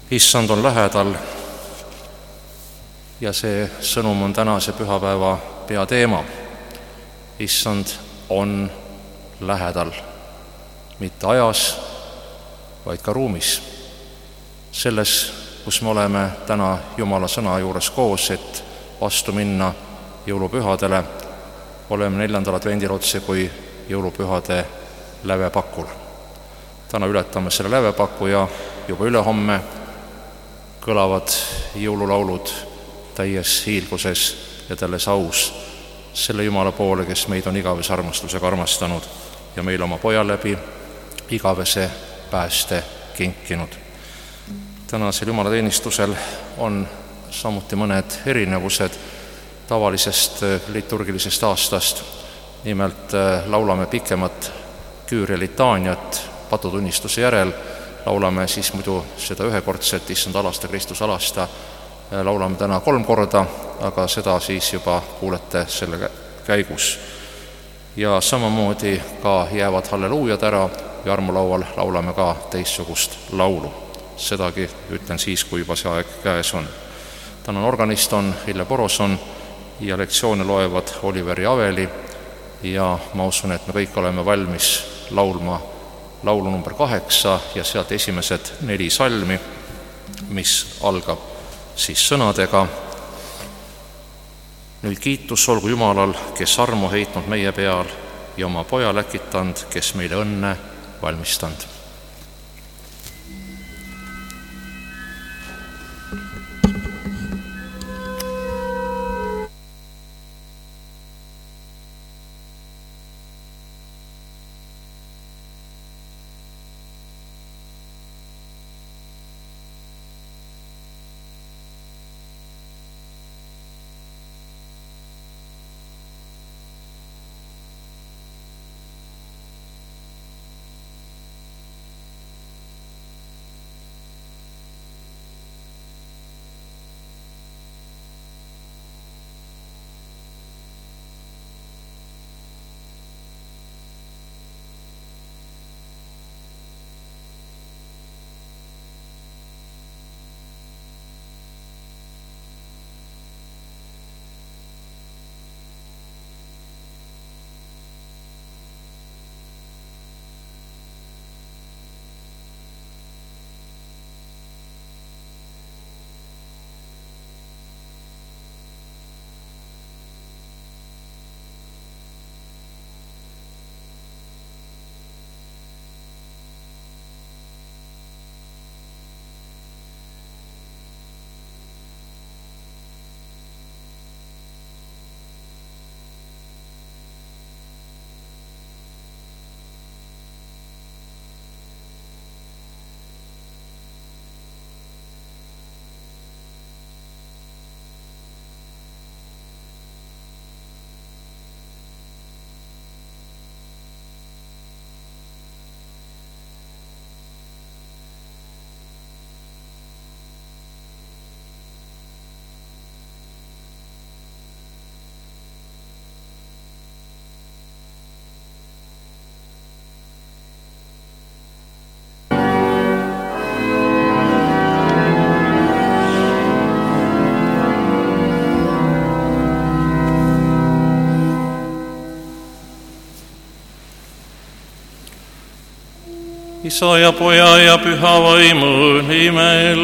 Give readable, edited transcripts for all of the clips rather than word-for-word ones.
Issand on lähedal ja see sõnum on tänase pühapäeva peateema. Issand on lähedal, mitte ajas, vaid ka ruumis. Selles, kus me oleme täna Jumala sõna juures koos, et vastu minna jõulupühadele, oleme 4. advendil otse kui jõulupühade lävepakul. Täna ületame selle lävepaku ja juba ülehomme kõlavad jõululaulud täies hiilguses ja tälles aus selle Jumala poole, kes meid on igavese armastusega armastanud ja meil oma poja läbi igavese pääste kinkinud. Tänasel jumalateenistusel on samuti mõned erinevused tavalisest liturgilisest aastast. Nimelt laulame pikemat küüri litaaniat patutunnistuse järel, laulame siis muidu seda ühekordset Issand alasta, Kristus alasta, laulame täna 3 korda, aga seda siis juba kuulete selle käigus. Ja samamoodi ka jäävad halleluujad ära ja armulaual laulame ka teistsugust laulu. Sedagi ütlen siis, kui juba see aeg käes on. Tänane organist on Hille Poroson ja lektsioone loevad Oliver ja Aveli ja ma usun, et me kõik oleme valmis laulma laulu number 8 ja sealt esimesed 4 salmi, mis algab siis sõnadega: nüüd kiitus olgu Jumalal, kes armu heitnud meie peal ja oma poja läkitanud, kes meile õnne valmistanud. Isa ja Poja ja Püha Vaimu nimel.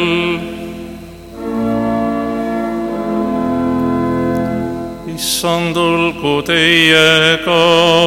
Issand olgu teiega.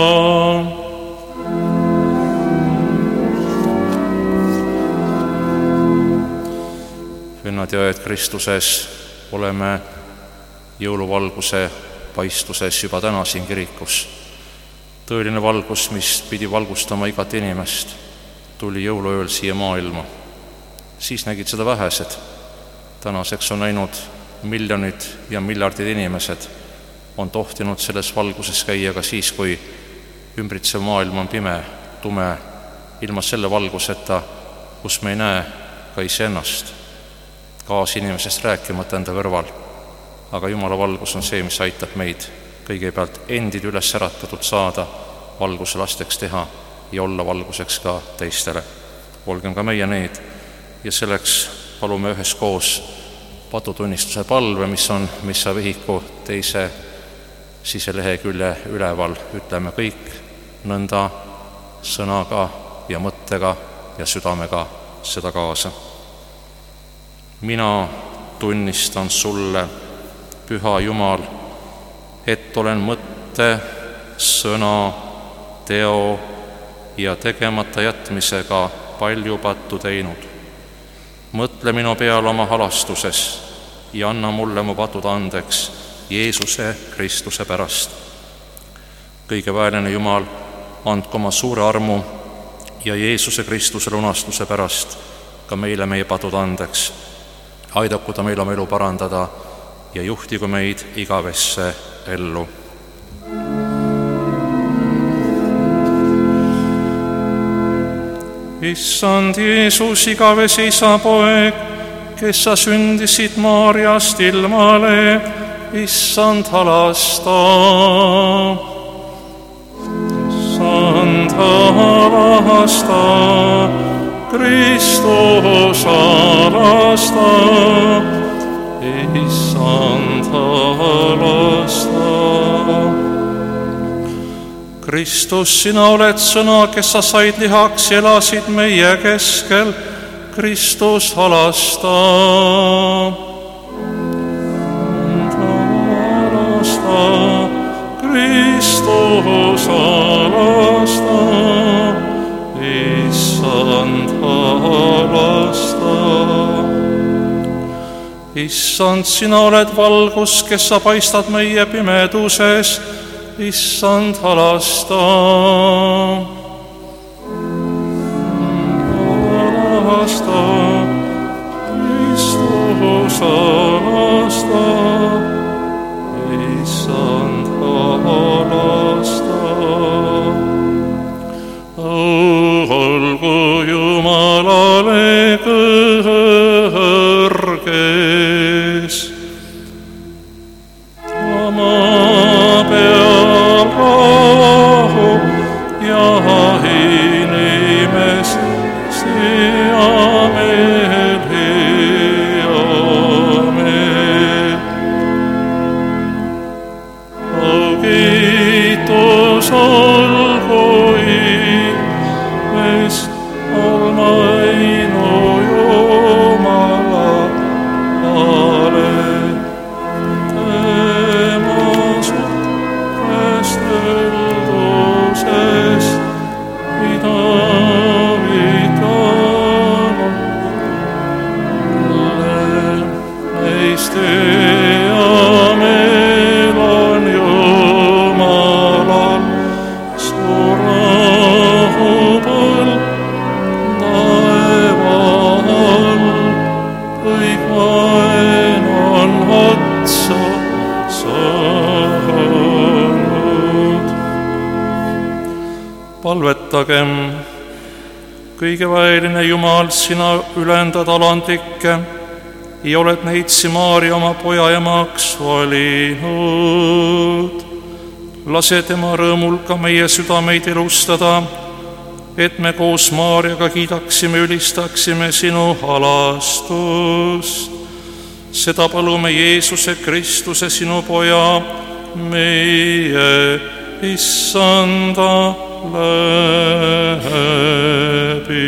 Vennad ja õed Kristuses, oleme jõuluvalguse paistuses juba täna siin kirikus. Tõeline valgus, mis pidi valgustama igat inimest, tuli jõuluööl siia maailma. Siis nägid seda vähesed. Tänaseks on näinud miljonid ja miljardid inimesed, on tohtinud selles valguses käia ka siis, kui ümbritsev maailm on pime, tume, ilma selle valguseta, kus me ei näe ka iseennast, kaasinimesest rääkimata enda kõrval. Aga Jumala valgus on see, mis aitab meid kõigepealt endid üles äratatud saada, valguse lasteks teha ja olla valguseks ka teistele. Olgem ka meie need ja selleks palume üheskoos patutunnistuse palve, mis saab vihiku teise siselehekülje üleval. Ütleme kõik nõnda sõnaga ja mõttega ja südamega seda kaasa. Mina tunnistan sulle, Püha Jumal, et olen mõtte, sõna, teo ja tegemata jätmisega palju pattu teinud. Mõtle minu peale oma halastuses ja anna mulle mu patud andeks Jeesuse Kristuse pärast. Kõige väeline Jumal, andku oma suure armu ja Jeesuse Kristuse lunastuse pärast ka meile meie patud andeks. Aidaku ta meil oma elu parandada ja juhtigu meid igavesse ellu. Issand Jeesus, igavese isa poeg, kes sa sündisid Maarjast ilmale, Issand halasta. Issand halasta, Kristus halasta, Issand halasta. Kristus, sina oled sõna, kes sa said lihaks ja elasid meie keskel, Kristus halasta. Halasta, Kristus halasta, Issand halasta. Issand, sina oled valgus, kes sa paistad meie pimeduses, Issand halasta. Halasta, Kristus halasta, Issand halasta. Olgu Jumalale kõrges, oma peal rahu ja inimeste amel hea meel. Kiitus olgu Imest olmainu Jumalale, tema suurest õldusest, mida meist hea meel on Jumalal suur rahupõlv taeva all, kõik vaen on otsa saanud. Palvetagem. Kõige väeline Jumal, sina ülendad alandlikke ja oled neitsi Maarja oma poja emaks valinud. Lase tema rõõmul ka meie südameid ilustada, et me koos Maarjaga kiidaksime, ülistaksime sinu halastust. Seda palume Jeesuse Kristuse, sinu poja, meie Issanda läbi.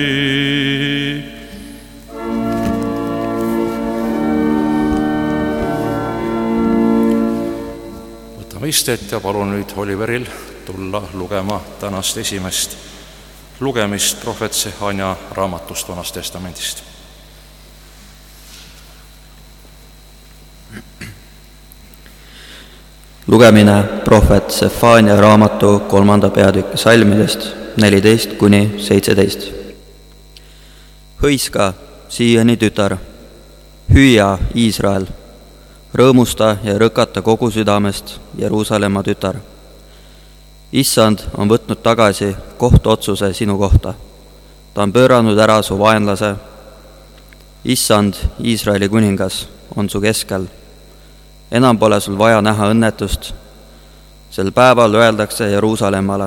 Võtame istet ja palun nüüd Oliveril tulla lugema tänast esimest lugemist prohvet Sefania raamatust Vanast Testamendist. Lugemine prohvet Sefania raamatu 3. peatüki salmidest 14–17. Hõiska, Siioni tütar, hüüa, Iisrael, rõõmusta ja rõkata kogu südamest, Jeruusalemma tütar. Issand on võtnud tagasi kohtuotsuse sinu kohta. Ta on pööranud ära su vaenlase. Issand, Iisraeli kuningas, on su keskel. Enam pole sul vaja näha õnnetust. Sel päeval öeldakse Jeruusalemmale,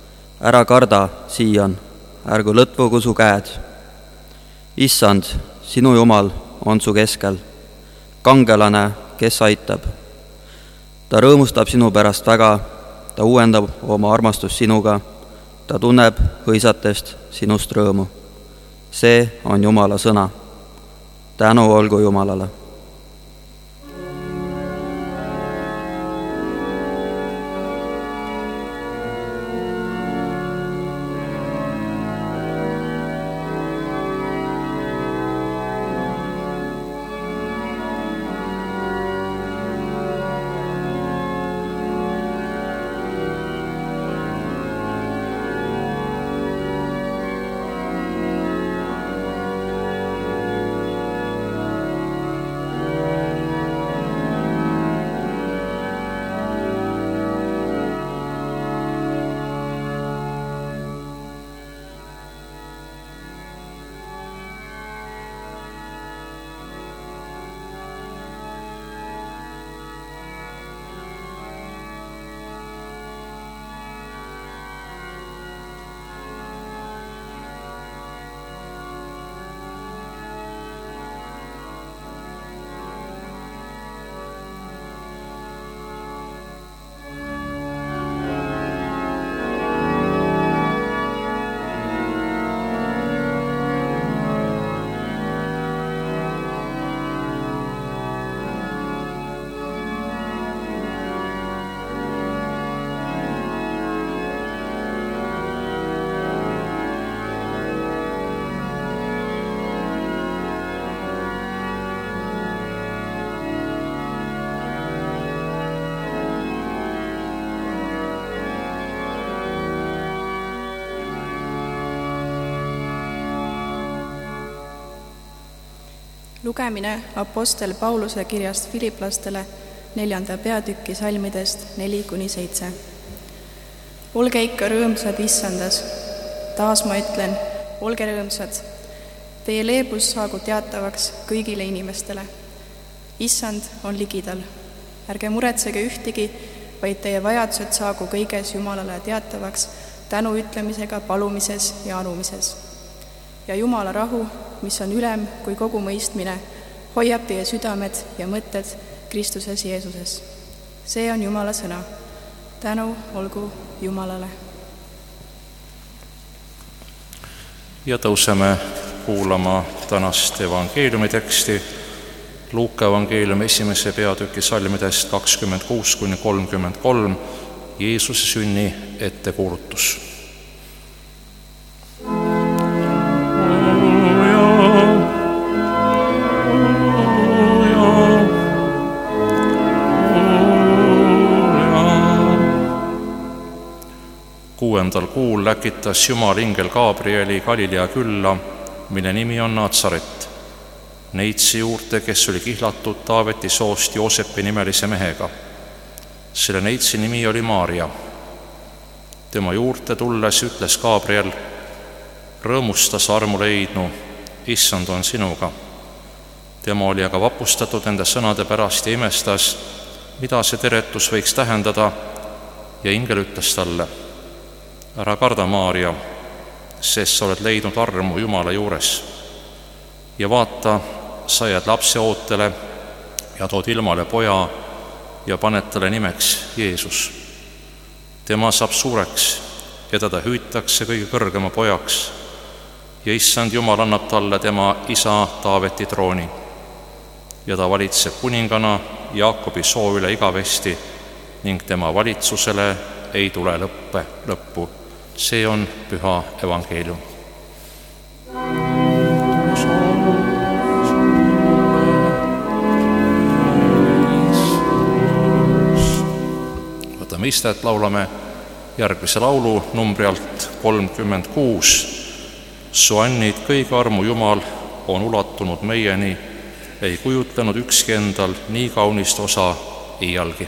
ära karda, Siion, ärgu lõtvugu su käed. Issand, sinu Jumal on su keskel, kangelane, kes aitab. ta rõõmustab sinu pärast väga, ta uuendab oma armastust sinuga, ta tunneb hõisatest sinust rõõmu. see on Jumala sõna. tänu olgu Jumalale. Lugemine apostel Pauluse kirjast Filiplastele 4. peatüki salmidest 4-7. Olge ikka rõõmsad Issandas. Taas ma ütlen, olge rõõmsad. Teie leebus saagu teatavaks kõigile inimestele. Issand on ligidal. Ärge muretsege ühtegi, vaid teie vajadused saagu kõiges Jumalale teatavaks tänu ütlemisega palumises ja anumises. Ja Jumala rahu, mis on ülem kui kogu mõistmine, hoiab teie südamed ja mõtted Kristuses Jeesuses. See on Jumala sõna. Tänu olgu Jumalale. Ja tõuseme kuulama tänast evangeeliumi teksti Luuka evangeeliumi 1. peatüki salmidest 26-33, Jeesuse sünni ettekuulutus. Kuuendal kuul läkitas Jumal ingel Gabrieli Galilea külla, mille nimi on Natsaret, neitsi juurde, kes oli kihlatud Taaveti soost Joosepi nimelise mehega. Selle neitsi nimi oli Maaria. Tema juurde tulles ütles Gabriel: rõõmusta, sa armu leidnu, Issand on sinuga. Tema oli aga vapustatud nende sõnade pärast ja imestas, mida see teretus võiks tähendada, ja ingel ütles talle: ära karda, Maaria, sest sa oled leidnud armu Jumala juures. Ja vaata, sa jääd lapse ootele ja tood ilmale poja ja paned talle nimeks Jeesus. Tema saab suureks ja teda hüütakse kõige kõrgema pojaks ja Issand Jumal annab talle tema isa Taaveti trooni. Ja ta valitseb kuningana Jaakobi soo üle igavesti ning tema valitsusele ei tule lõppu. See on püha evangeelium. Võtame istet, laulame järgmise laulu numbri alt 36. Su annid kõige armu Jumal on ulatunud meieni, ei kujutlenud ükski endal nii kaunist osa iialgi.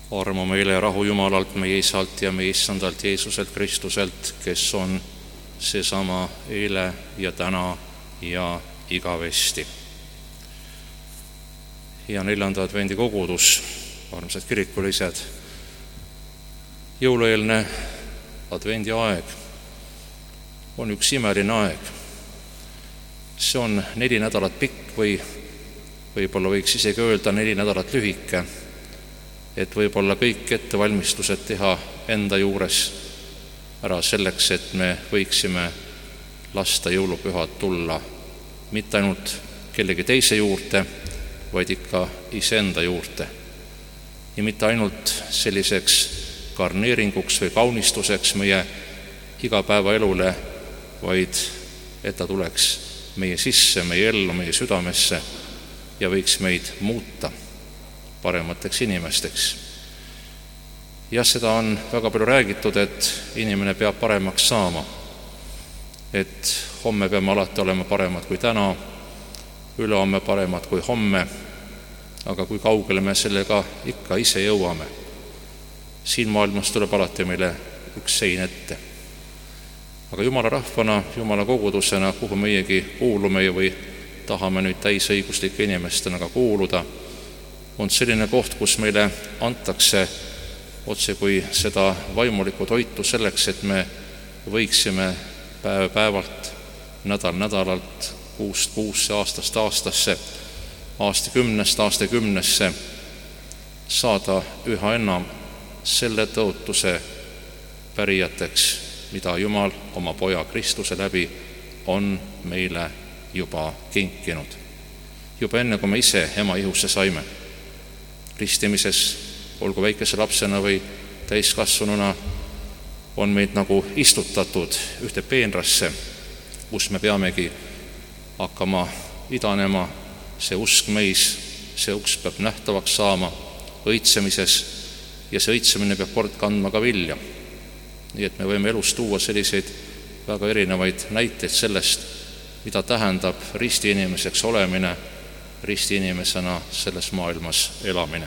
armu meile ja rahu Jumalalt, meie Isalt ja meie Issandalt Jeesuselt Kristuselt, kes on seesama eile ja täna ja igavesti. Ja 4. advendi kogudus, armsad kirikulised, jõulueelne advendi aeg on üks imeline aeg. See on 4 nädalat pikk või võib-olla võiks isegi öelda 4 nädalat lühike, et võib-olla kõik ettevalmistused teha enda juures ära selleks, et me võiksime lasta jõulupühad tulla mitte ainult kellegi teise juurde, vaid ikka iseenda juurde. Ja mitte ainult selliseks garneeringuks või kaunistuseks meie igapäevaelule, vaid et ta tuleks meie sisse, meie ellu, meie südamesse ja võiks meid muuta paremateks inimesteks. Ja seda on väga palju räägitud, et inimene peab paremaks saama, et homme peame alati olema paremad kui täna, ülehomme paremad kui homme, aga kui kaugele me sellega ikka ise jõuame. Siin maailmas tuleb alati meile üks sein ette. Aga Jumala rahvana, Jumala kogudusena, kuhu meiegi kuulume või tahame nüüd täisõiguslike inimestena ka kuuluda, on selline koht, kus meile antakse otse kui seda vaimulikku toitu selleks, et me võiksime päev päevalt, nädal nädalalt, kuust kuusse, aastast aastasse, aastakümnest aastakümnesse saada üha enam selle tõotuse pärijateks, mida Jumal oma poja Kristuse läbi on meile juba kinkinud. Juba enne, kui me ise ema ihusse saime. Ristimises, olgu väikese lapsena või täiskasvanuna, on meid nagu istutatud ühte peenrasse, kus me peamegi hakkama idanema, see usk meis, see usk peab nähtavaks saama õitsemises ja see õitsemine peab kord kandma ka vilja. Nii et me võime elus tuua selliseid väga erinevaid näiteid sellest, mida tähendab ristiinimeseks olemine, ristiinimesena selles maailmas elamine.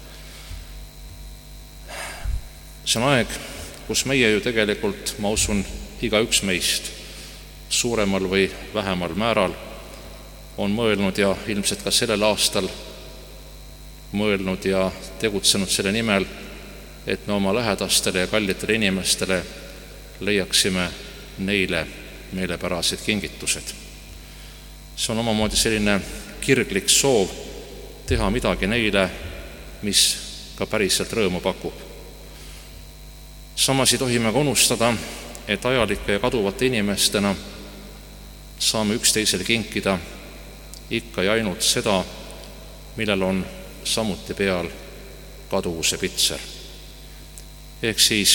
See on aeg, kus meie ju tegelikult, ma usun, igaüks meist suuremal või vähemal määral on mõelnud ja ilmselt ka sellel aastal mõelnud ja tegutsenud selle nimel, et me oma lähedastele ja kallitele inimestele leiaksime neile meelepärased kingitused. See on omamoodi selline kirglik soov teha midagi neile, mis ka päriselt rõõmu pakub. Samas ei tohi me ka unustada, et ajalike ja kaduvate inimestena saame üksteisele kinkida ikka ja ainult seda, millel on samuti peal kaduvuse pitser. Ehk siis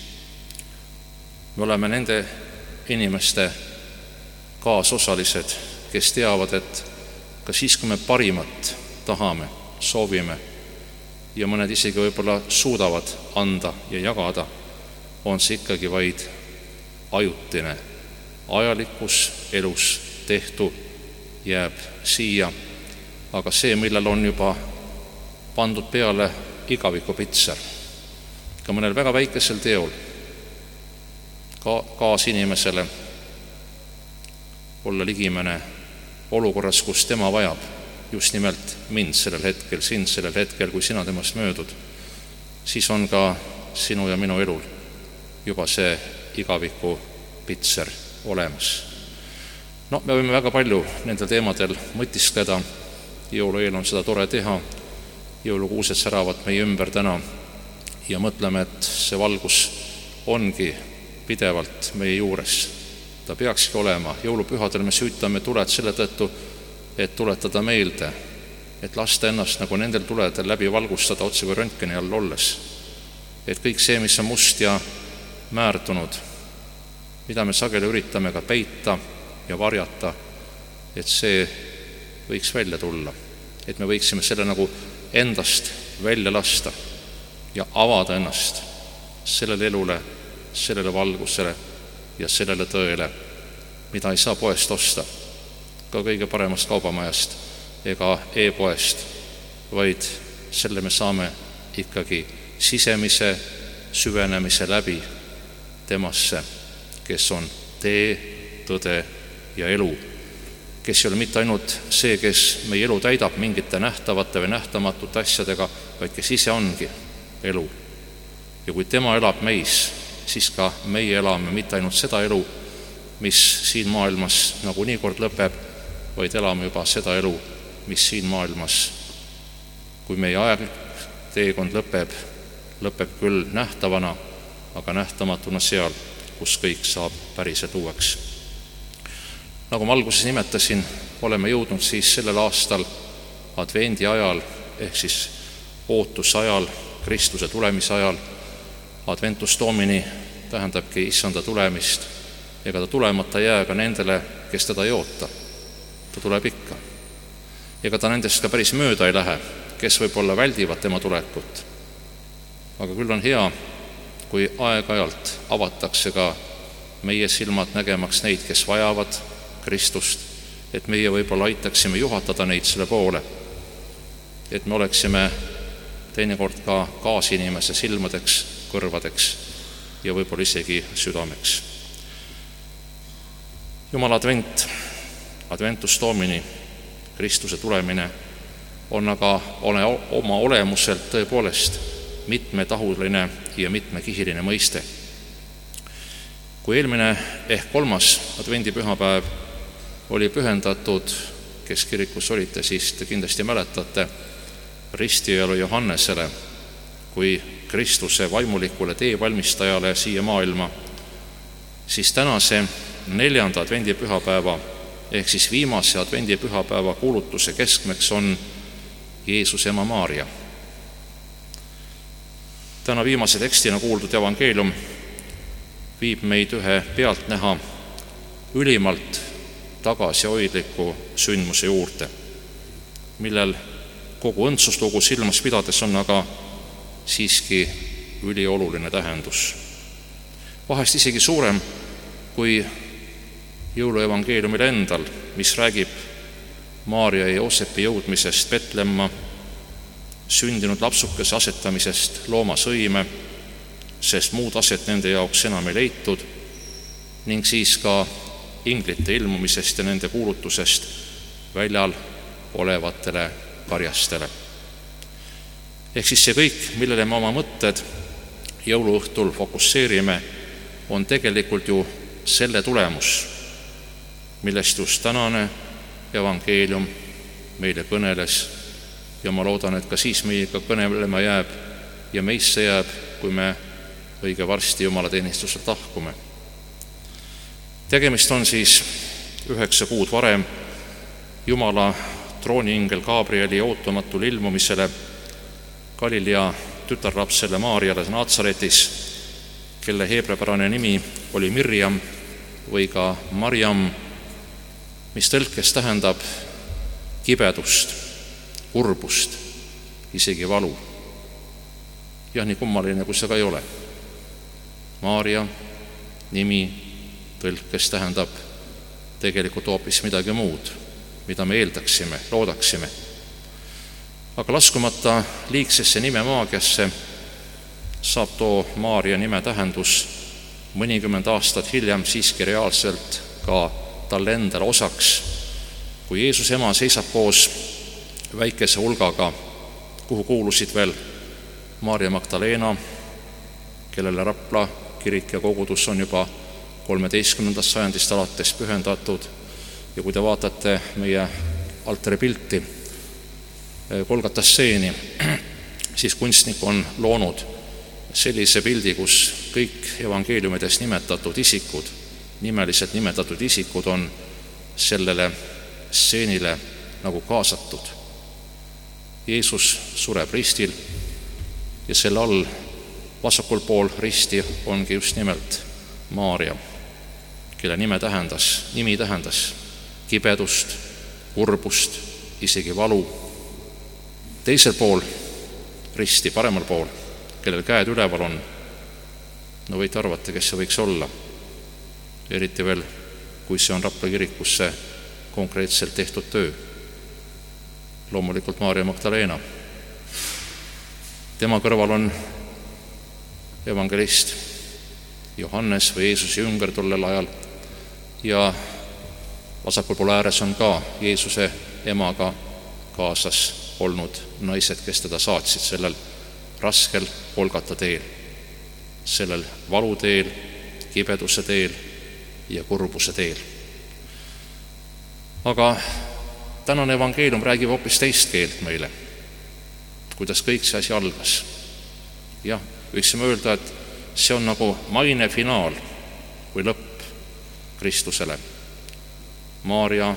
me oleme nende inimeste kaasosalised, kes teavad, et ka siis, kui me parimat tahame, soovime ja mõned isegi võib-olla suudavad anda ja jagada, on see ikkagi vaid ajutine. Ajalikus elus tehtu jääb siia, aga see, millel on juba pandud peale igavikupitser, ka mõnel väga väikesel teol, kaasinimesele olla ligimene olukorras, kus tema vajab just nimelt mind sellel hetkel, sind sellel hetkel, kui sina temast möödud, siis on ka sinu ja minu elul juba see igavikupitser olemas. No, me võime väga palju nendel teemadel mõtiskleda, jõulueel on seda tore teha, jõulukuused säravad meie ümber täna ja mõtleme, et see valgus ongi pidevalt meie juures. Ta peakski olema. Jõulupühadel me süütame tuled selle tõttu, et tuletada meelde, et lasta ennast nagu nendel tuledel läbi valgustada otse kui röntgeni all olles. Et kõik see, mis on must ja määrdunud, mida me sageli üritame ka peita ja varjata, et see võiks välja tulla. Et me võiksime selle nagu endast välja lasta ja avada ennast sellele elule, sellele valgusele ja sellele tõele, mida ei saa poest osta, ka kõige paremast kaubamajast ega e-poest, vaid selle me saame ikkagi sisemise süvenemise läbi temasse, kes on tee, tõde ja elu, kes ei ole mitte ainult see, kes meie elu täidab mingite nähtavate või nähtamatute asjadega, vaid kes ise ongi elu. Ja kui tema elab meis, siis ka meie elame mitte ainult seda elu, mis siin maailmas nagunii kord lõpeb, vaid elame juba seda elu, mis siin maailmas, kui meie aegteekond lõpeb küll nähtavana, aga nähtamatuna seal, kus kõik saab päriselt uueks. Nagu ma alguses nimetasin, oleme jõudnud siis sellel aastal advendi ajal, ehk siis ootusajal, Kristuse tulemise ajal. Adventus Domini tähendabki issanda tulemist, ega ta tulemata jää ka nendele, kes teda ei oota. Ta tuleb ikka. Ega ta nendest ka päris mööda ei lähe, kes võib-olla väldivad tema tulekut. Aga küll on hea, kui aeg-ajalt avatakse ka meie silmad nägemaks neid, kes vajavad Kristust, et meie võib-olla aitaksime juhatada neid selle poole, et me oleksime teinekord ka kaasinimese silmadeks, kõrvadeks ja võib-olla isegi südameks. Jumala advent, Adventus Domini, Kristuse tulemine, on aga oma olemuselt tõepoolest mitmetahuline ja mitmekihiline mõiste. Kui eelmine ehk 3. advendipühapäev oli pühendatud, kes kirikus olite, siis te kindlasti mäletate, ristijalu Johannesele kui Kristuse vaimulikule teevalmistajale siia maailma, siis tänase 4. advendipühapäeva ehk siis viimase advendipühapäeva kuulutuse keskmeks on Jeesuse ema Maaria. Täna viimase tekstina kuuldud evangeelium viib meid ühe pealtnäha ülimalt tagasihoidliku sündmuse juurde, millel kogu õndsuslugu silmas pidades on aga siiski ülioluline tähendus. Vahest isegi suurem kui jõuluevangeeliumil endal, mis räägib Maaria ja Joosepi jõudmisest Betlemma, sündinud lapsukese asetamisest loomasõime, sest muud aset nende jaoks enam ei leitud, ning siis ka inglite ilmumisest ja nende kuulutusest väljal olevatele karjastele. Ehk siis see kõik, millele me oma mõtted jõuluõhtul fokusseerime, on tegelikult ju selle tulemus, millest just tänane evangeelium meile kõneles ja ma loodan, et ka siis meiega kõnelema jääb ja meisse jääb, kui me õige varsti Jumala teenistuselt lahkume. Tegemist on siis 9 kuud varem Jumala trooniingel Gabrieli ootamatul ilmumisele Galilea tütarlapsele Maarjale Naatsaretis, kelle heebreapärane nimi oli Mirjam või ka Marjam, mis tõlkes tähendab kibedust, kurbust, isegi valu. Jah, nii kummaline, kui see ka ei ole. Maaria nimi tõlkes tähendab tegelikult hoopis midagi muud, mida me eeldaksime, loodaksime. Aga laskumata liigsesse nimemaagiasse saab too Maaria nime tähendus mõnikümmend aastat hiljem siiski reaalselt ka talle endale osaks, kui Jeesuse ema seisab koos väikese hulgaga, kuhu kuulusid veel Maarja Magdalena, kellele Rapla kirik ja kogudus on juba 13. sajandist alates pühendatud, ja kui te vaatate meie altari pilti Golgata stseeni, siis kunstnik on loonud sellise pildi, kus kõik evangeeliumides nimetatud isikud, nimeliselt nimetatud isikud on sellele stseenile nagu kaasatud. Jeesus sureb ristil ja selle all vasakul pool risti ongi just nimelt Maaria, kelle nimi tähendas kibedust, kurbust, isegi valu. Teisel pool risti, paremal pool, kellel käed üleval on, no võite arvata, kes see võiks olla. Eriti veel, kui see on Rapla kirikusse konkreetselt tehtud töö. Loomulikult Maarja Magdalena. Tema kõrval on evangelist Johannes või Jeesuse jünger tollel ajal, ja vasakul pool ääres on ka Jeesuse emaga kaasas olnud naised, kes teda saatsid sellel raskel Golgata teel, sellel valuteel, kibeduse teel ja kurbuse teel. Aga tänane evangeelium räägib hoopis teist keelt meile, kuidas kõik see asi algas. Jah, võiksime öelda, et see on nagu maine finaal või lõpp Kristusele. Maarja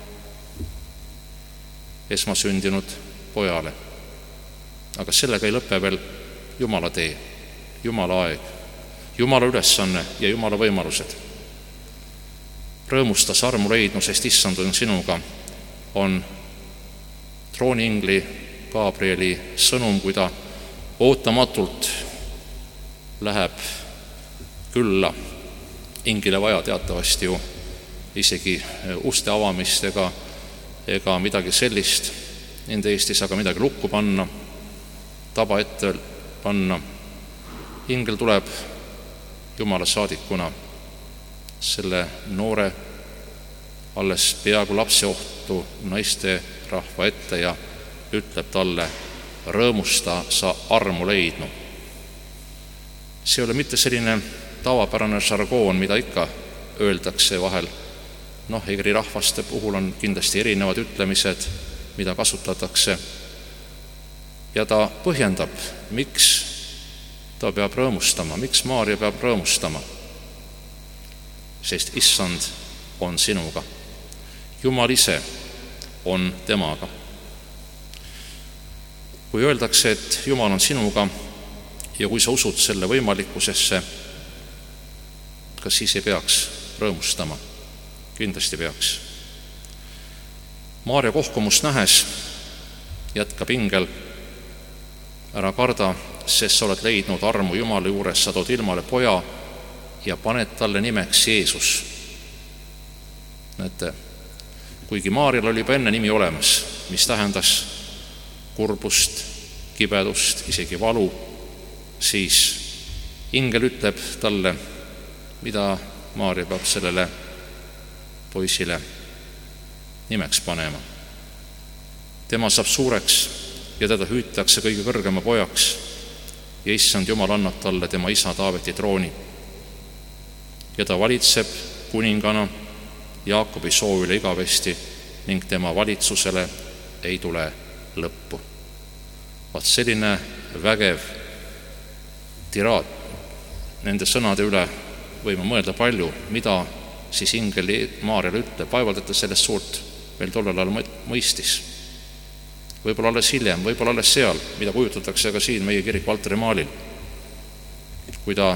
esmasündinud pojale. Aga sellega ei lõpe veel Jumala tee, Jumala aeg, Jumala ülesanne ja Jumala võimalused. Rõõmustas armu leidnu, sest issand on sinuga, on trooniingli Gabrieli sõnum, kui ta ootamatult läheb külla. Ingile vaja teatavasti ju isegi uste avamist ega midagi sellist. Nende Eestis aga midagi lukku panna, taba ette panna. Ingel tuleb Jumala saadikuna selle noore, alles peaaegu lapseohtu naiste rahva ette ja ütleb talle: rõõmusta, sa armu leidnu. See ei ole mitte selline tavapärane žargoon, mida ikka öeldakse vahel. Eri rahvaste puhul on kindlasti erinevad ütlemised, mida kasutatakse. Ja ta põhjendab, miks ta peab rõõmustama, miks Maarja peab rõõmustama. Sest issand on sinuga. Jumal ise on temaga. Kui öeldakse, et Jumal on sinuga ja kui sa usud selle võimalikkusesse, kas siis ei peaks rõõmustama? Kindlasti peaks. Maarja kohkumust nähes jätkab ingel: ära karda, sest sa oled leidnud armu Jumala juures, sa tood ilmale poja ja paned talle nimeks Jeesus. Näete, kuigi Maarjal oli juba enne nimi olemas, mis tähendas kurbust, kibedust, isegi valu, siis ingel ütleb talle, mida Maarja peab sellele poisile nimeks panema. Tema saab suureks ja teda hüütakse kõige kõrgema pojaks ja issand Jumal annab talle tema isa Taaveti trooni. Ja ta valitseb kuningana Jaakobi soovile igavesti ning tema valitsusele ei tule lõppu. Vaat selline vägev tiraad, nende sõnade üle võime mõelda palju, mida siis ingel Maarjale ütleb. Vaevalt, et ta sellest suurt veel tollel ajal mõistis. Võib-olla alles hiljem, võib-olla alles seal, mida kujutatakse ka siin meie kiriku altarimaalil, kui ta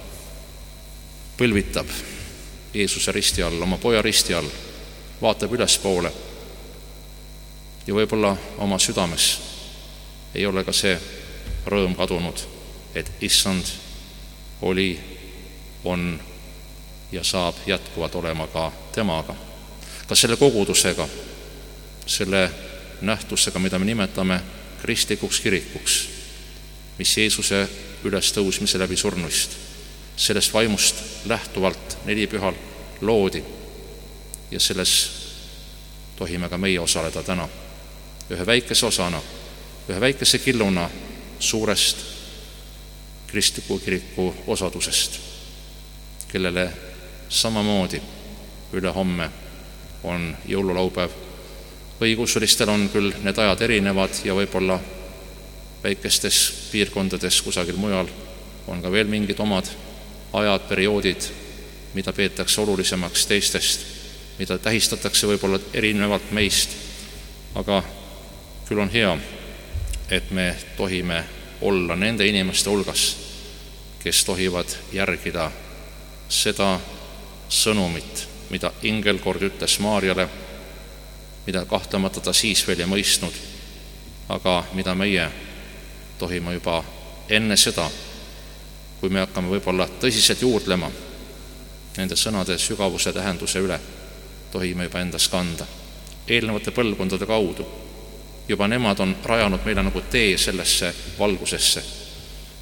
põlvitab Jeesuse risti all, oma poja risti all, vaatab ülespoole ja võib-olla oma südames ei ole ka see rõõm kadunud, et issand oli, on ja saab jätkuvalt olema ka temaga. Ka selle kogudusega, selle nähtusega, mida me nimetame kristlikuks kirikuks, mis Jeesuse ülestõusmise läbi surnuist, sellest vaimust lähtuvalt nelipühal loodi ja selles tohime ka meie osaleda täna. Ühe väikese osana, ühe väikese killuna suurest kristliku kiriku osadusest, kellele samamoodi ülehomme on jõululaupäev. Õigusulistel on küll need ajad erinevad ja võib-olla väikestes piirkondades kusagil mujal on ka veel mingid omad ajad, perioodid, mida peetakse olulisemaks teistest, mida tähistatakse võib-olla erinevalt meist. Aga küll on hea, et me tohime olla nende inimeste hulgas, kes tohivad järgida seda sõnumit, mida ingel kord ütles Maarjale, mida kahtlemata ta siis veel ei mõistnud, aga mida meie tohime juba enne seda, kui me hakkame võib-olla tõsiselt juurdlema nende sõnade sügavuse tähenduse üle, tohime juba endas kanda. Eelnevate põlvkondade kaudu juba nemad on rajanud meile nagu tee sellesse valgusesse,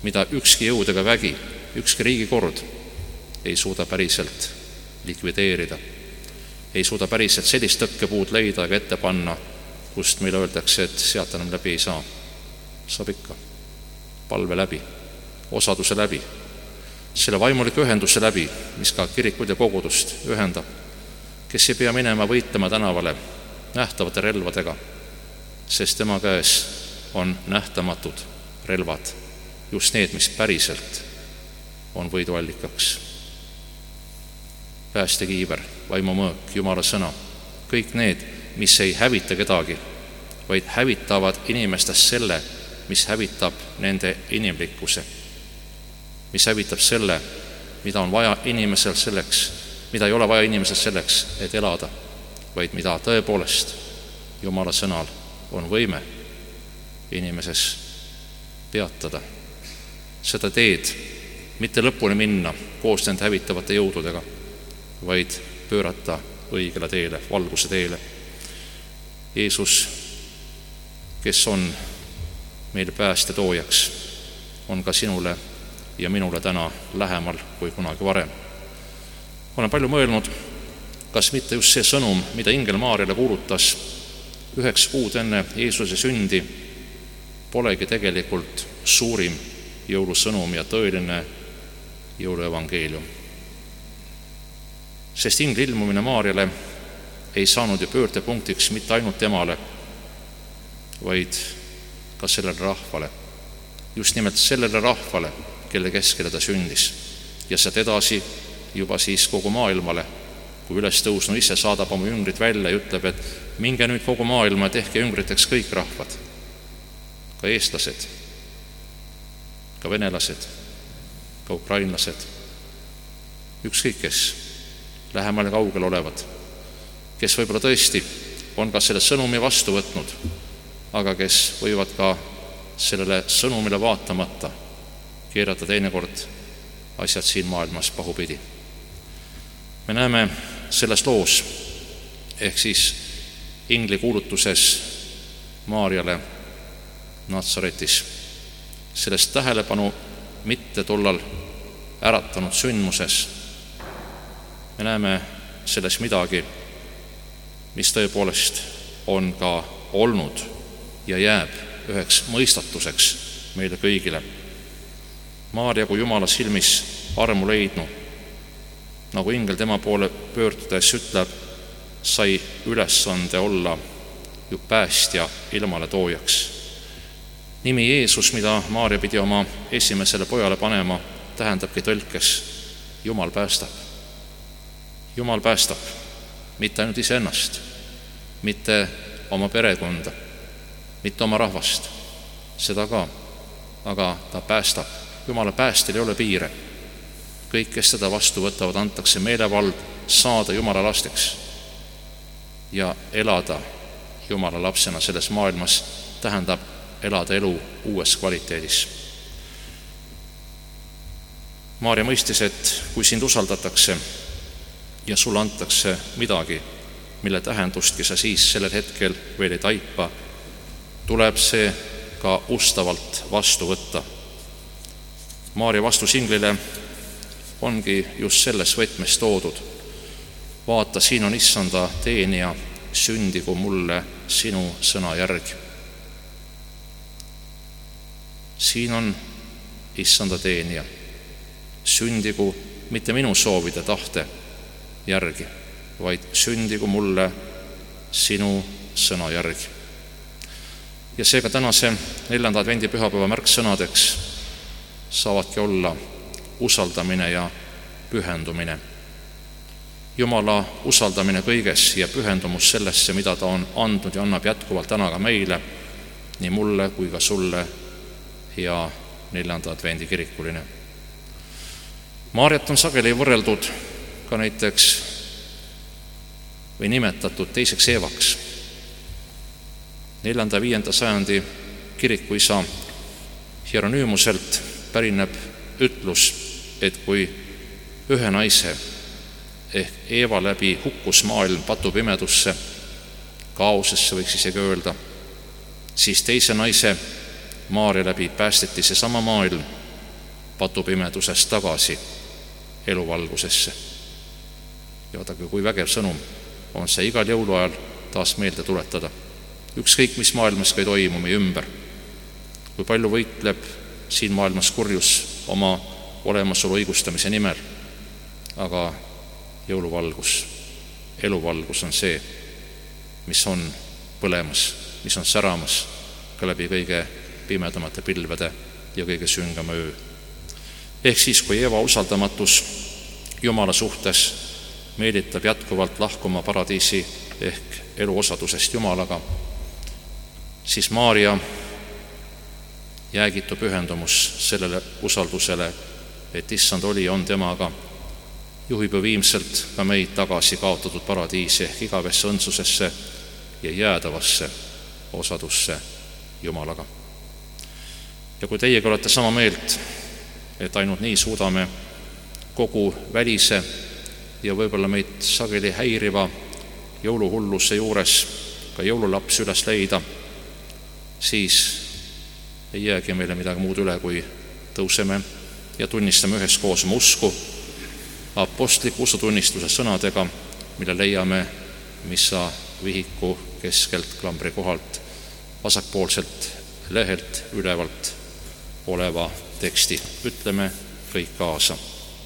mida ükski jõud ega vägi, ükski riigikord ei suuda päriselt likvideerida, ei suuda päriselt sellist tõkkepuud leida ega ette panna, kust meile öeldakse, et sealt enam läbi ei saa. Saab ikka. Palve läbi, osaduse läbi, selle vaimuliku ühenduse läbi, mis ka kirikut ja kogudust ühendab, kes ei pea minema võitlema tänavale nähtavate relvadega, sest tema käes on nähtamatud relvad, just need, mis päriselt on võiduallikaks. Päästekiiver, vaimumõõk, Jumala sõna, kõik need, mis ei hävita kedagi, vaid hävitavad inimestest selle, mis hävitab nende inimlikkuse, mis hävitab selle, mida on vaja inimesel selleks, mida ei ole vaja inimesel selleks, et elada, vaid mida tõepoolest Jumala sõnal on võime inimeses peatada. Seda teed mitte lõpuni minna koos nende hävitavate jõududega, vaid pöörata õigele teele, valguse teele. Jeesus, kes on meil pääste toojaks, on ka sinule ja minule täna lähemal kui kunagi varem. Olen palju mõelnud, kas mitte just see sõnum, mida ingel Maarjale kuulutas 9 kuud enne Jeesuse sündi, polegi tegelikult suurim jõulusõnum ja tõeline jõuluevangeelium. Sest ingli ilmumine Maarjale ei saanud ju pöördepunktiks mitte ainult temale, vaid ka sellele rahvale. Just nimelt sellele rahvale, kelle keskele ta sündis. Ja sealt edasi juba siis kogu maailmale, kui üles tõusnu ise saadab oma jüngrid välja ja ütleb, et minge nüüd kogu maailma ja tehke jüngriteks kõik rahvad, ka eestlased, ka venelased, ka ukrainlased, ükskõik kes, lähemal ja kaugel olevad, kes võib-olla tõesti on ka selle sõnumi vastu võtnud, aga kes võivad ka sellele sõnumile vaatamata keerata teinekord asjad siin maailmas pahupidi. Me näeme selles loos, ehk siis ingli kuulutuses Maarjale Natsaretis, sellest tähelepanu mitte tollal äratanud sündmuses. Me näeme selles midagi, mis tõepoolest on ka olnud ja jääb üheks mõistatuseks meile kõigile. Maarja kui Jumala silmis armu leidnu, nagu ingel tema poole pöördudes ütleb, sai ülesande olla ju päästja ilmale toojaks. Nimi Jeesus, mida Maarja pidi oma esimesele pojale panema, tähendabki tõlkes Jumal päästab. Jumal päästab mitte ainult iseennast, mitte oma perekonda, mitte oma rahvast, seda ka, aga ta päästab. Jumala päästel ei ole piire. Kõik, kes seda vastu võtavad, antakse meelevald saada Jumala lasteks ja elada Jumala lapsena selles maailmas tähendab elada elu uues kvaliteedis. Maarja mõistis, et kui sind usaldatakse ja sulle antakse midagi, mille tähendustki sa siis sellel hetkel veel ei taipa, tuleb see ka ustavalt vastu võtta. Maarja vastus inglile ongi just selles võtmes toodud. Vaata, siin on issanda teenija, sündigu mulle sinu sõna järgi. Siin on issanda teenija, sündigu mitte minu soovide tahte järgi, vaid sündigu mulle sinu sõna järgi. Ja seega tänase 4. advendi pühapäeva märksõnadeks saavadki olla usaldamine ja pühendumine. Jumala usaldamine kõiges ja pühendumus sellesse, mida ta on andnud ja annab jätkuvalt täna ka meile, nii mulle kui ka sulle, hea 4. advendi kirikuline. Maarjat on sageli võrreldud ka näiteks või nimetatud teiseks Eevaks. 4. ja 5. sajandi kirikuisa Hieronüümuselt pärineb ütlus, et kui ühe naise ehk Eeva läbi hukkus maailm patupimedusse, kaosesse võiks isegi öelda, siis teise naise Maarja läbi päästeti seesama maailm patupimedusest tagasi eluvalgusesse. Ja vaadake, kui vägev sõnum on see igal jõuluajal taas meelde tuletada. Ükskõik, mis maailmas ka ei toimu meie ümber, kui palju võitleb siin maailmas kurjus oma olemasolu õigustamise nimel, aga jõuluvalgus, eluvalgus on see, mis on põlemas, mis on säramas ka läbi kõige pimedamate pilvede ja kõige süngama öö. Ehk siis, kui Eeva usaldamatus Jumala suhtes meelitab jätkuvalt lahkuma paradiisi ehk eluosadusest Jumalaga, siis Maarja jäägitu pühendumus sellele usaldusele, et issand oli, on temaga, juhib ju viimselt ka meid tagasi kaotatud paradiisi ehk igavesse õndsusesse ja jäädavasse osadusse Jumalaga. Ja kui teiegi olete sama meelt, et ainult nii suudame kogu välise ja võib-olla meid sageli häiriva jõuluhulluse juures ka jõululaps üles leida, siis ei jäägi meile midagi muud üle, kui tõuseme ja tunnistame üheskoos oma usku apostliku usutunnistuse sõnadega, mille leiame missa vihiku keskelt klambri kohalt vasakpoolselt lehelt ülevalt oleva teksti. Ütleme kõik kaasa.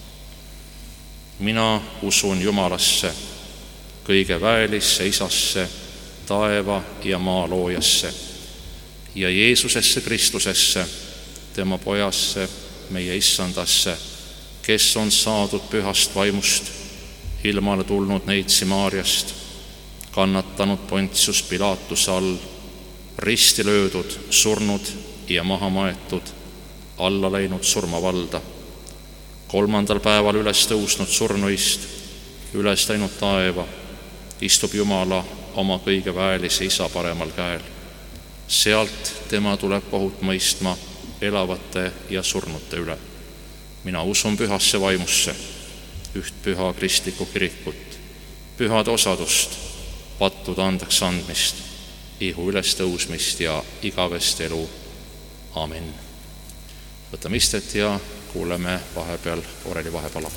Mina usun Jumalasse, kõige väelisse Isasse, taeva ja maa loojasse ja Jeesusesse Kristusesse, tema pojasse, meie issandasse, kes on saadud pühast vaimust, ilmale tulnud neitsi Maarjast, kannatanud Pontius Pilatuse all, risti löödud, surnud ja maha maetud, alla läinud surmavalda, 3. päeval üles tõusnud surnuist, üles läinud taeva, istub Jumala oma kõige väelise Isa paremal käel. Sealt tema tuleb kohut mõistma elavate ja surnute üle. Mina usun pühasse vaimusse, üht püha kristlikku kirikut, pühade osadust, pattude andeks andmist, ihu üles tõusmist ja igavest elu. Amen. Võtame istet ja kuuleme vahepeal oreli vahepala.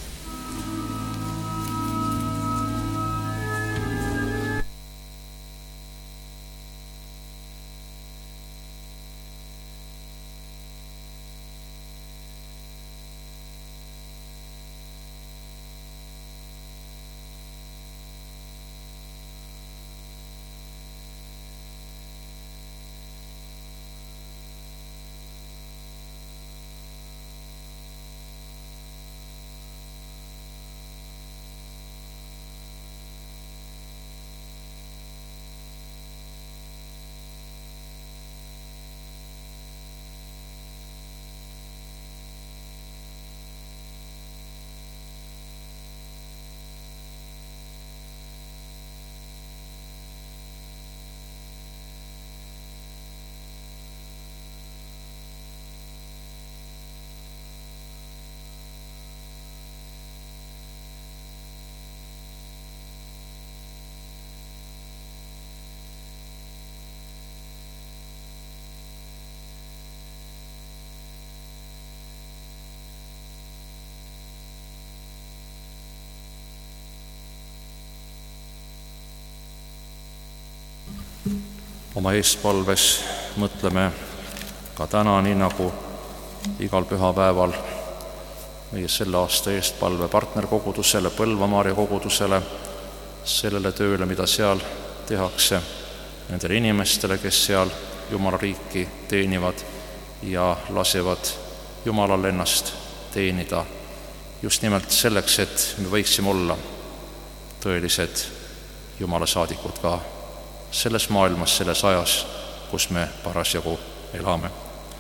Oma eestpalves mõtleme ka täna, nii nagu igal pühapäeval, meie selle aasta eestpalve partnerkogudusele, Põlva Maarja kogudusele, sellele tööle, mida seal tehakse, nendele inimestele, kes seal Jumala riiki teenivad ja lasevad Jumalal ennast teenida, just nimelt selleks, et me võiksime olla tõelised Jumala saadikud ka selles maailmas, selles ajas, kus me parasjagu elame.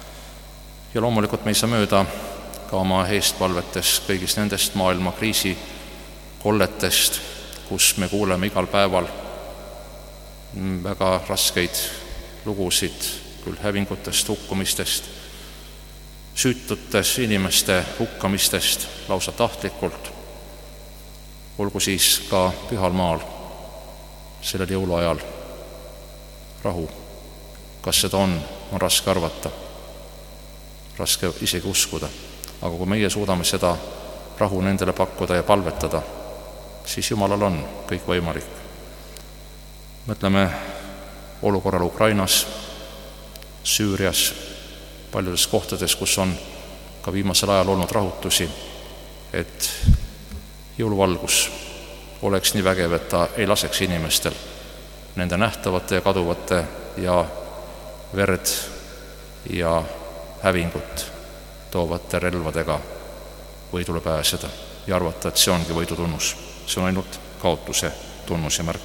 Ja loomulikult me ei saa mööda ka oma eestpalvetes kõigist nendest maailma kriisikolletest, kus me kuuleme igal päeval väga raskeid lugusid, küll hävingutest, hukkumistest, süütutes inimeste hukkamistest lausa tahtlikult, olgu siis ka pühal maal sellel jõuluajal rahu. Kas seda on raske arvata, raske isegi uskuda, aga kui meie suudame seda rahu nendele pakkuda ja palvetada, siis Jumalal on kõik võimalik. Mõtleme olukorrale Ukrainas, Süürias, paljudes kohtades, kus on ka viimasel ajal olnud rahutusi, et jõuluvalgus oleks nii vägev, et ta ei laseks inimestel nende nähtavate ja kaduvate ja verd ja hävingut toovate relvadega võidule pääseda ja arvata, et see ongi võidu tunnus. See on ainult kaotuse tunnus ja märk.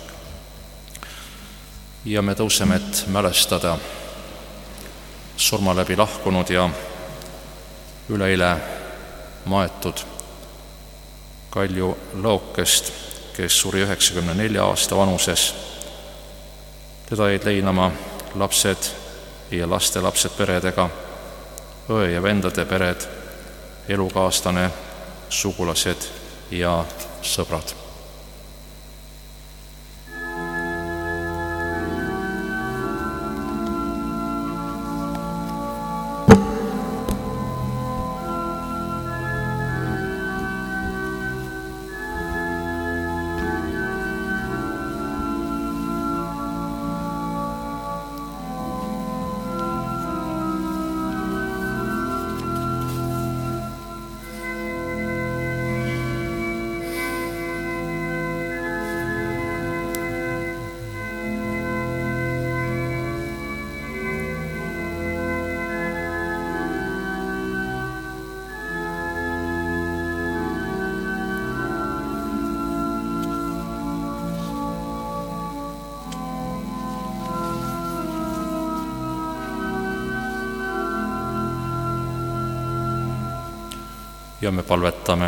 Ja me tõuseme, et mälestada surma läbi lahkunud ja üleeile maetud Kalju Lõokest, kes suri 94 aasta vanuses. Teda jäid leinama lapsed ja lastelapsed peredega, õe ja vendade pered, elukaaslane, sugulased ja sõbrad. Ja me palvetame.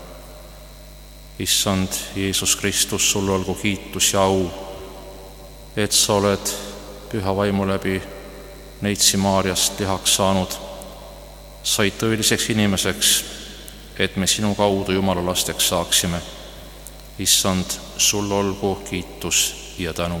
Issand Jeesus Kristus, sulle olgu kiitus ja au, et sa oled püha vaimu läbi Neitsi Maarjast lihaks saanud, said tõeliseks inimeseks, et me sinu kaudu Jumala lasteks saaksime. Issand, sulle olgu kiitus ja tänu.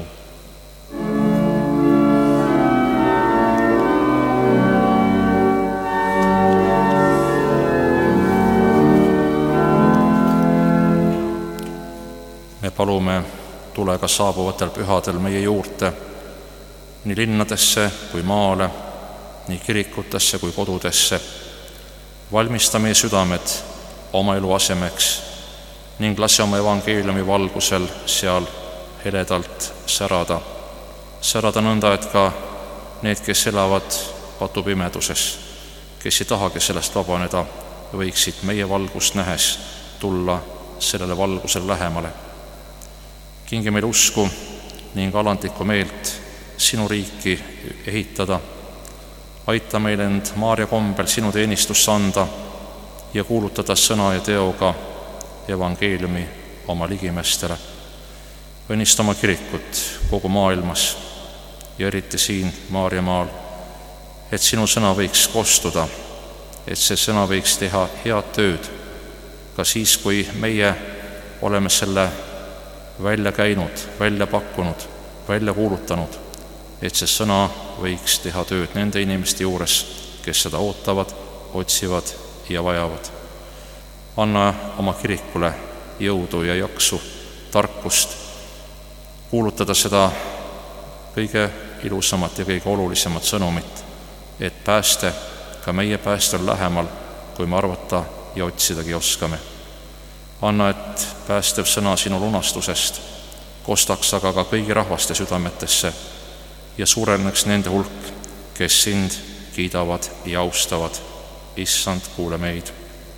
Me palume, tule ka saabuvatel pühadel meie juurde, nii linnadesse kui maale, nii kirikutesse kui kodudesse. Valmista meie südamed oma elu asemeks ning lase oma evangeeliumi valgusel seal heledalt särada. Särada nõnda, et ka need, kes elavad patupimeduses, kes ei tahagi sellest vabaneda, võiksid meie valgust nähes tulla sellele valgusele lähemale. Kingi meil usku ning alandlikku meelt sinu riiki ehitada. Aita meil end Maarja kombel sinu teenistusse anda ja kuulutada sõna ja teoga evangeeliumi oma ligimestele. Õnnista oma kirikut kogu maailmas ja eriti siin Maarjamaal, et sinu sõna võiks kostuda, et see sõna võiks teha head tööd ka siis, kui meie oleme selle välja käinud, välja pakkunud, välja kuulutanud, et see sõna võiks teha tööd nende inimeste juures, kes seda ootavad, otsivad ja vajavad. Anna oma kirikule jõudu ja jaksu, tarkust kuulutada seda kõige ilusamat ja kõige olulisemat sõnumit, et pääste ka meie päästel lähemal, kui me arvata ja otsidagi oskame. Anna, et päästev sõna sinu lunastusest kostaks aga ka kõigi rahvaste südametesse ja suureneks nende hulk, kes sind kiidavad ja austavad. Issand, kuule meid.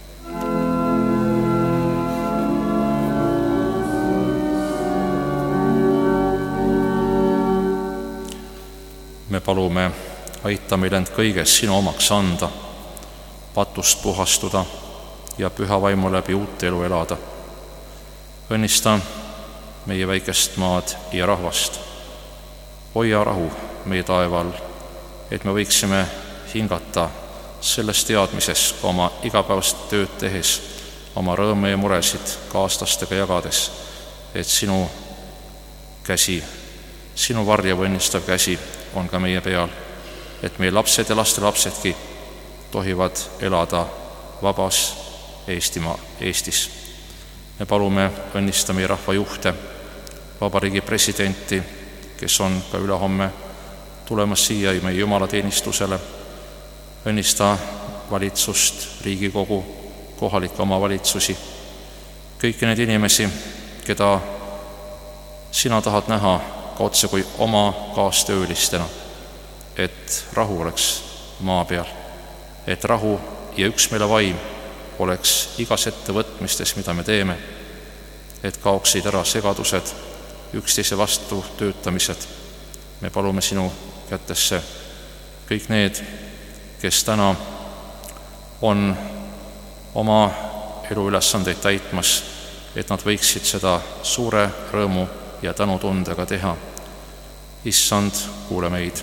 Me palume, aita meil end kõiges sinu omaks anda, patust puhastuda ja püha vaimu läbi uut elu elada. Õnnista meie väikest maad ja rahvast. Hoia rahu meie taeval, et me võiksime hingata selles teadmises oma igapäevast tööd tehes, oma rõõme ja muresid kaaslastega jagades, et sinu käsi, sinu varjev õnnistav käsi on ka meie peal, et meie lapsed ja lastelapsedki tohivad elada vabas Eestis. Me palume õnnista meie rahva juhte, vabariigi presidenti, kes on ka ülehomme tulemas siia meie jumalateenistusele, õnnista valitsust, Riigikogu, kohalikke omavalitsusi, kõiki neid inimesi, keda sina tahad näha ka otse kui oma kaastöölistena, et rahu oleks maa peal, et rahu ja üksmeele vaim oleks igas ettevõtmistes, mida me teeme, et kaoksid ära segadused, üksteise vastu töötamised. Me palume sinu kätesse kõik need, kes täna on oma eluülesandeid täitmas, et nad võiksid seda suure rõõmu ja tänutundega teha. Issand, kuule meid.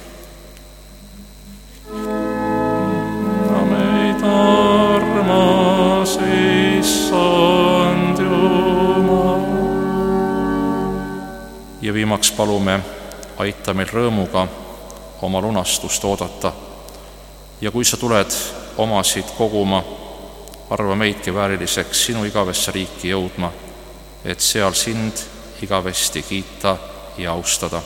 Meid armas, Issand Jumal. Ja viimaks palume, aita meil rõõmuga oma lunastust oodata. Ja kui sa tuled omasid koguma, arva meidki vääriliseks sinu igavesse riiki jõudma, et seal sind igavesti kiita ja austada.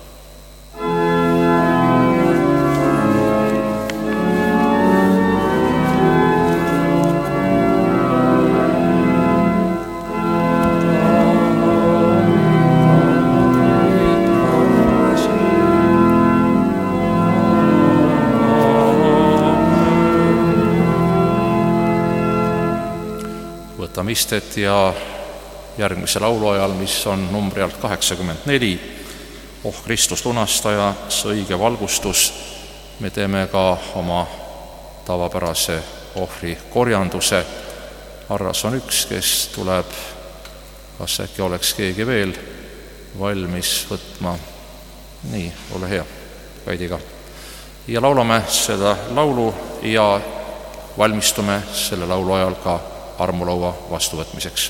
Võtame istet ja järgmise laulu ajal, mis on numbri alt 84, Oh Kristus lunastaja, see õige valgustus, me teeme ka oma tavapärase ohvri korjanduse. Arras on üks, kes tuleb, kas äkki oleks keegi veel valmis võtma. Nii, ole hea, Kaidiga. Ja laulame seda laulu ja valmistume selle laulu ajal ka armulaua vastuvõtmiseks.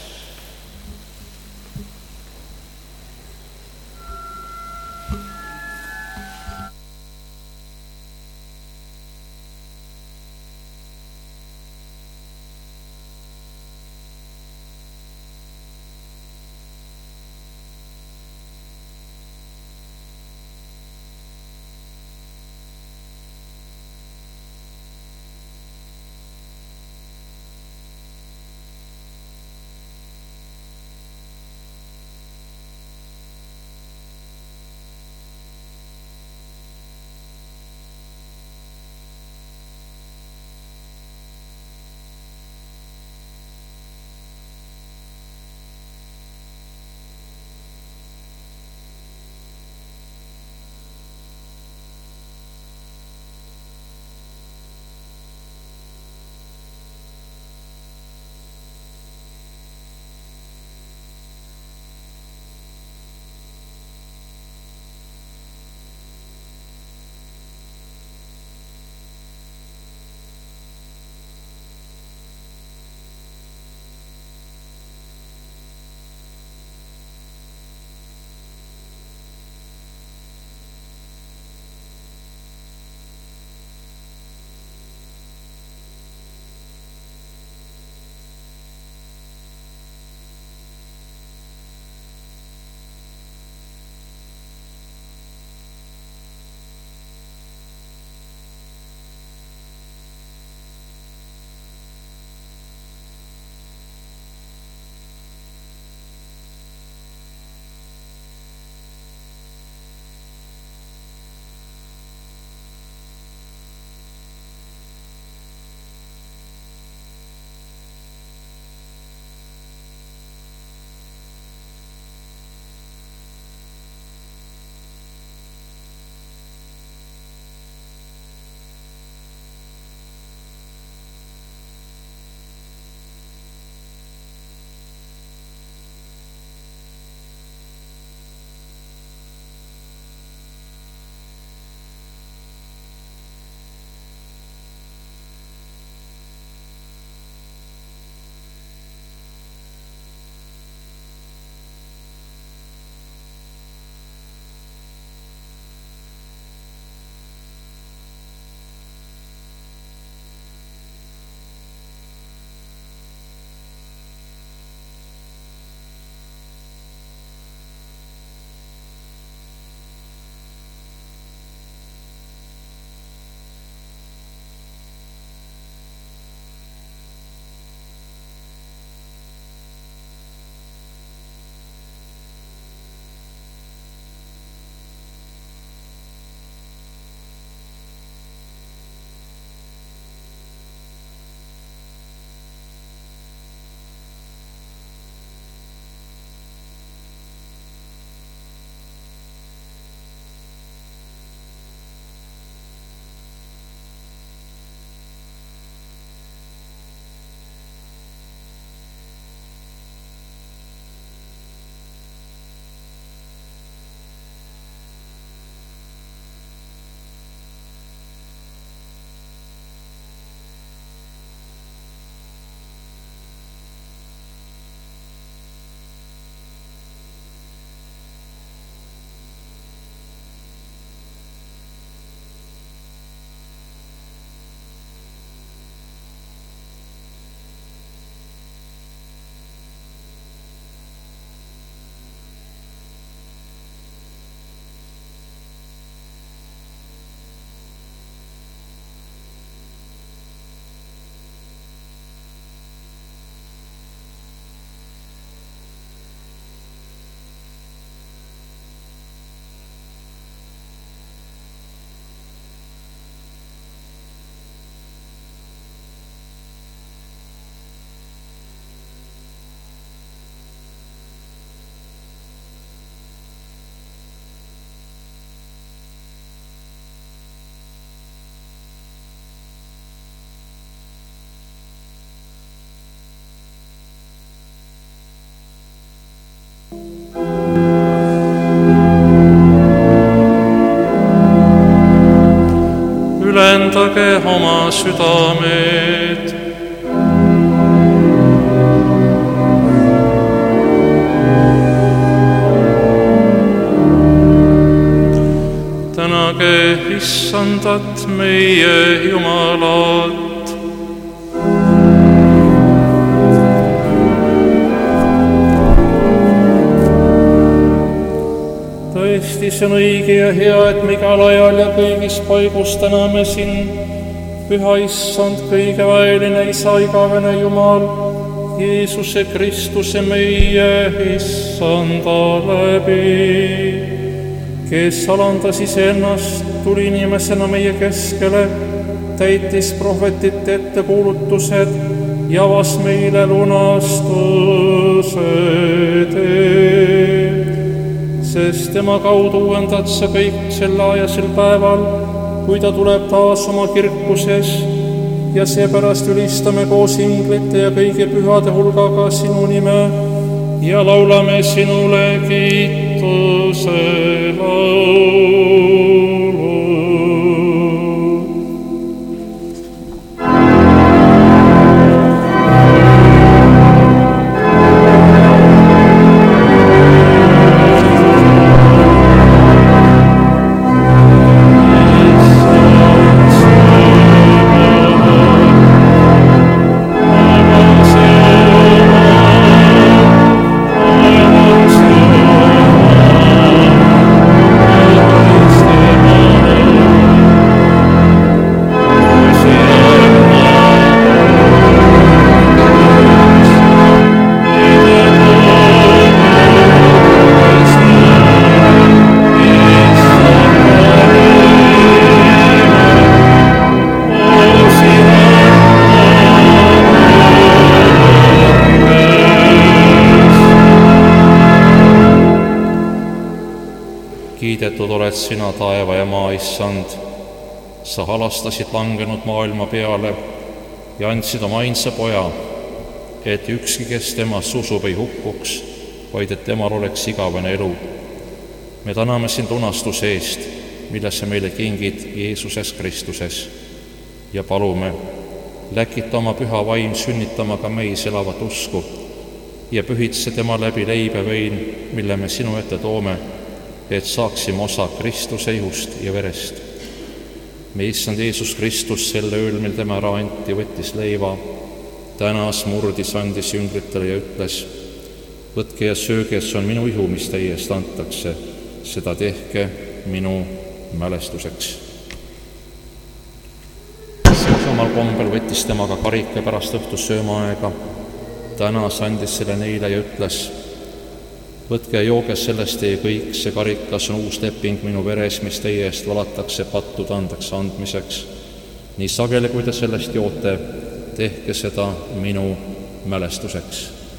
pöörake oma südamed. Tänage Issandat meie Jumalat. Tõesti, see on õige ja hea, et me igal ajal ja kõigis paigus täname sind, Püha Issand, kõige väeline Isa, igavene Jumal, Jeesuse Kristuse meie Issanda läbi, kes alandas iseennast, tuli inimesena meie keskele, täitis prohvetite ettekuulutused ja avas meile lunastuse tee. Sest tema kaudu uuendad sa kõik sel ajasel päeval, kui ta tuleb taas oma kirkuses, ja seepärast ülistame koos inglite ja kõigi pühade hulgaga sinu nime ja laulame sinule kiituse laulu. Kiidetud oled sina, taeva ja maa Issand. Sa halastasid langenud maailma peale ja andsid oma ainsa poja, et ükski, kes temast usub, ei hukkuks, vaid et temal oleks igavene elu. Me täname sind lunastuse eest, mille sa meile kingid Jeesuses Kristuses, ja palume, läkita oma püha vaim sünnitama ka meis elavat usku ja pühitse tema läbi leib ja vein, mille me sinu ette toome, et saaksime osa Kristuse ihust ja verest. Me Issand Jeesus Kristus sel ööl, mil tema ära anti, võttis leiva, tänas, murdis, andis jüngritele ja ütles, võtke ja sööge, see on minu ihu, mis teie eest antakse, seda tehke minu mälestuseks. Samal kombel võttis temaga karika pärast õhtus söömaaega, tänas, andis selle neile ja ütles, võtke ja jooge sellest teie kõik, see karikas on uus leping minu veres, mis teie eest valatakse pattude andeks andmiseks. Nii sageli, kui te sellest joote, tehke seda minu mälestuseks.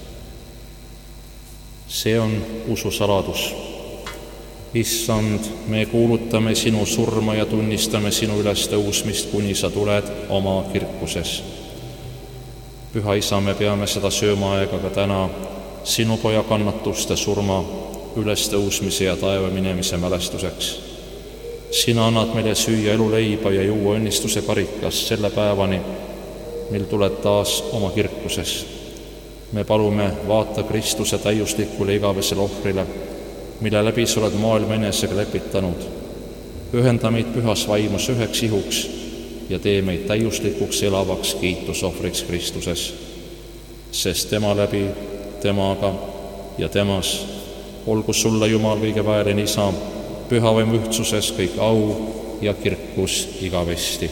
See on ususaladus. Issand, me kuulutame sinu surma ja tunnistame sinu ülestõusmist, kuni sa tuled oma kirkuses. Püha Isa, me peame seda söömaaega ka täna sinu poja kannatuste, surma, ülestõusmise ja taeva minemise mälestuseks. Sina annad meile süüa eluleiba ja juua õnnistuse karikas selle päevani, mil tuled taas oma kirkuses. Me palume, vaata Kristuse täiuslikule igavesele ohvrile, mille läbi sa oled maailma enesega lepitanud. Ühenda meid pühas vaimus üheks ihuks ja tee meid täiuslikuks elavaks kiitusohvriks Kristuses, sest tema läbi, temaga ja temas olgu sulle, Jumal, kõige väeline Isa, püha vaim ühtsuses kõik au ja kirkus igavesti.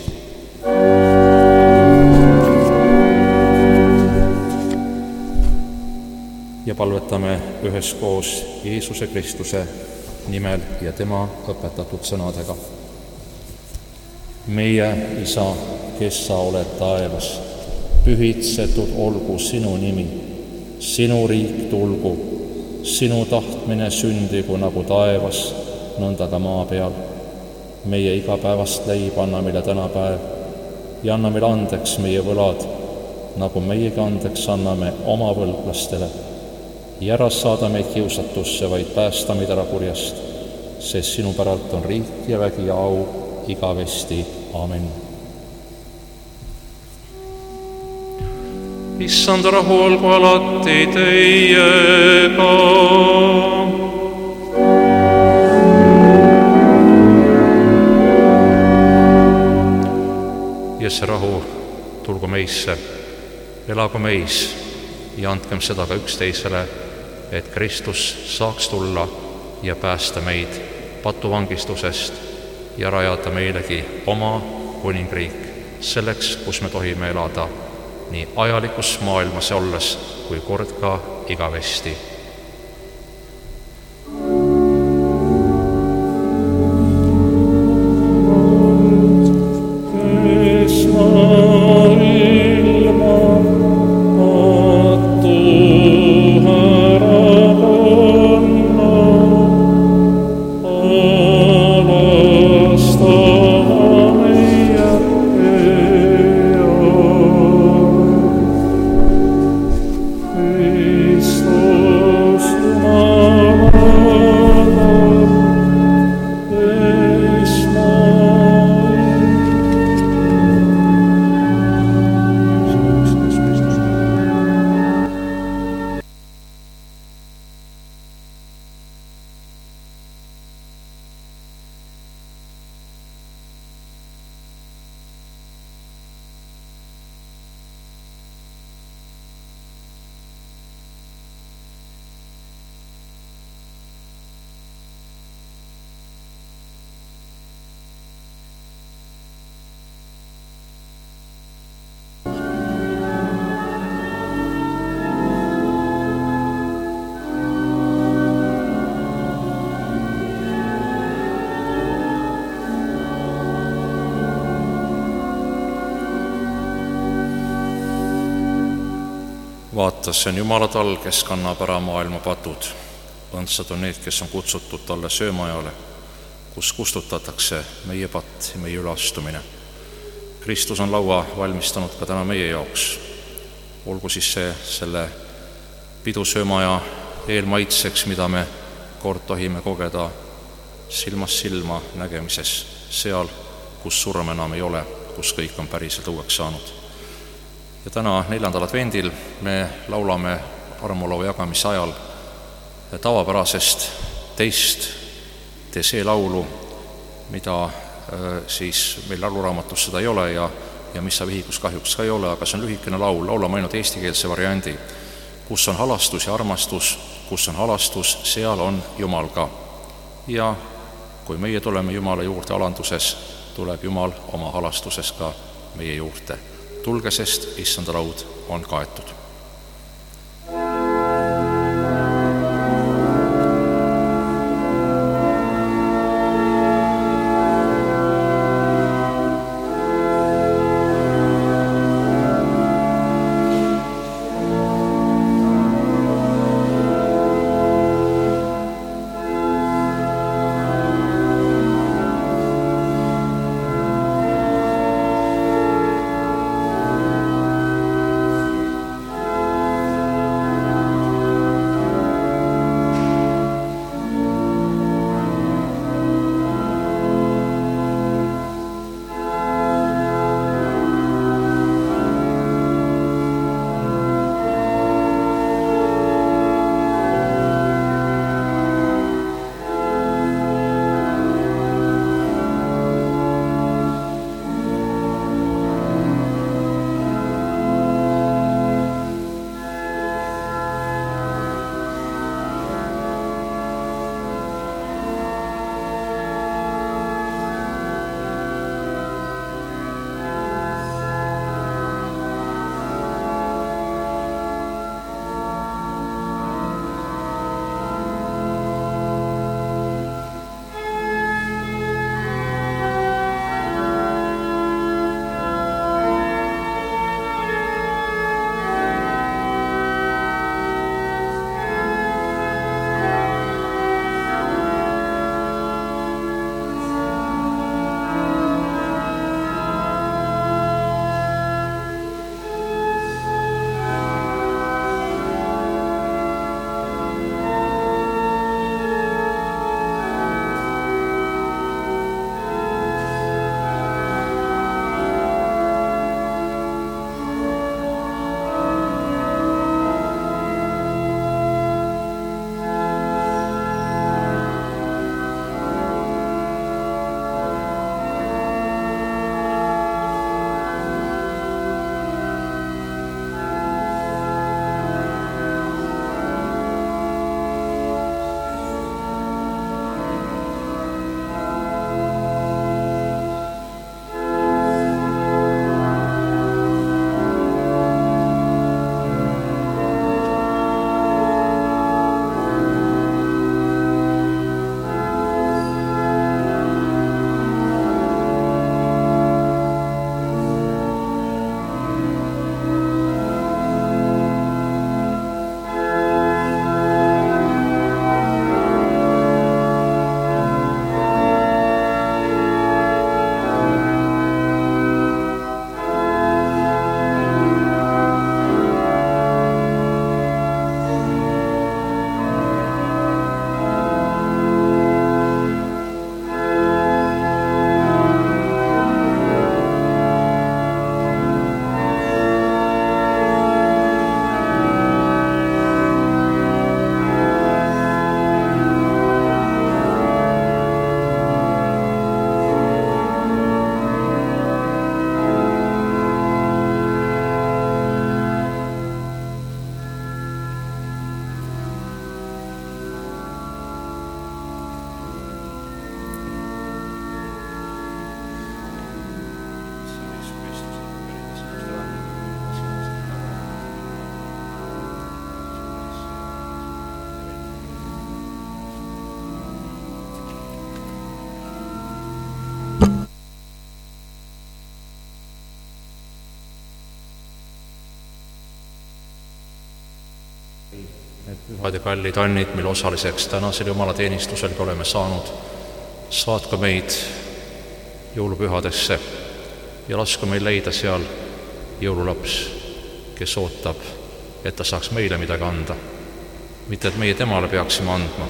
Ja palvetame üheskoos Jeesuse Kristuse nimel ja tema õpetatud sõnadega. Meie Isa, kes sa oled taevas, pühitsetud olgu sinu nimi, sinu riik tulgu, sinu tahtmine sündigu nagu taevas, nõnda ka maa peal. Meie igapäevast leib anna meile tänapäev ja anna meile andeks meie võlad, nagu meiegi andeks anname oma võlglastele. Ja ära saada meid kiusatusse, vaid päästa meid ära kurjast, sest sinu päralt on riik ja vägi ja au igavesti. Amen. issand rahu olgu alati teiega. Ja see rahu tulgu meisse, elagu meis ja andkem seda ka üksteisele, et Kristus saaks tulla ja päästa meid patuvangistusest ja rajada meilegi oma kuningriik, selleks, kus me tohime elada nii ajalikus maailmas olles kui kord ka igavesti. Vaata, see on Jumala tall, kes kannab ära maailma patud. Õndsad on need, kes on kutsutud talle söömajale, kus kustutatakse meie patt ja meie üleastumine. Kristus on laua valmistanud ka täna meie jaoks. Olgu siis see selle pidusöömaja eelmaitseks, mida me kord tohime kogeda silmast silma nägemises, seal, kus surm enam ei ole, kus kõik on päriselt uueks saanud. Ja täna 4. advendil me laulame armulaua jagamise ajal tavapärasest teist see laulu, mida siis meil lauluraamatus seda ei ole ja mis vihikus kahjuks ka ei ole, aga see on lühikene laul, laulame ainult eestikeelse variandi. Kus on halastus ja armastus, kus on halastus, seal on Jumal ka. Ja kui meie tuleme Jumala juurde alanduses, tuleb Jumal oma halastuses ka meie juurde. Tulge, sest issanda laud on kaetud. need pühad ja kallid annid, mille osaliseks tänasel jumalateenistuselgi oleme saanud, saatku meid jõulupühadesse ja lasku meil leida seal jõululaps, kes ootab, et ta saaks meile midagi anda. Mitte, et meie temale peaksime andma.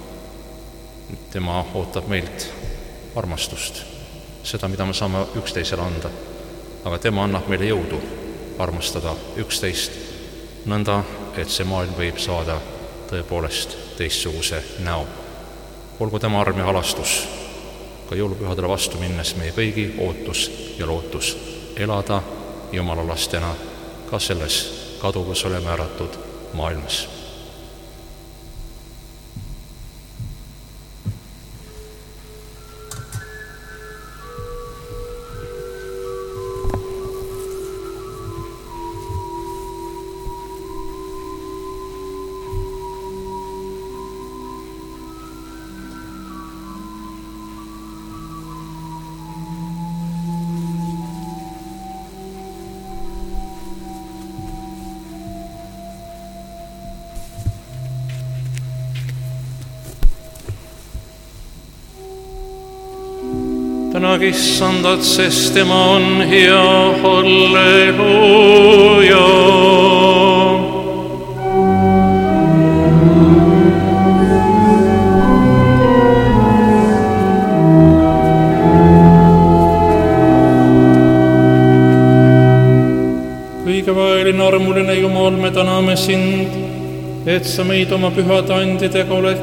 Tema ootab meilt armastust, seda, mida me saame üksteisele anda. Aga tema annab meile jõudu armastada üksteist, nõnda, et see maailm võib saada tõepoolest teistsuguse näo. Olgu tema arm ja halastus ka jõulupühadele vastu minnes meie kõigi ootus ja lootus elada Jumala lastena ka selles kaduvusele määratud maailmas. Tänagi Issandat, sest tema on hea, halleluuja. Kõige vaeline armuline Jumal, me täname sind, et sa meid oma pühade andidega oled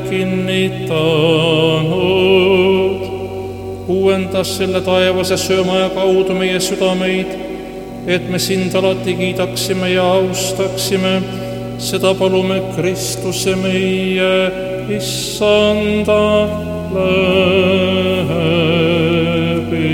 kinnitanud. Uuendas selle taevase söömaja kaudu meie südameid, et me sind alati kiidaksime ja austaksime. Seda palume Kristuse meie Issanda läbi.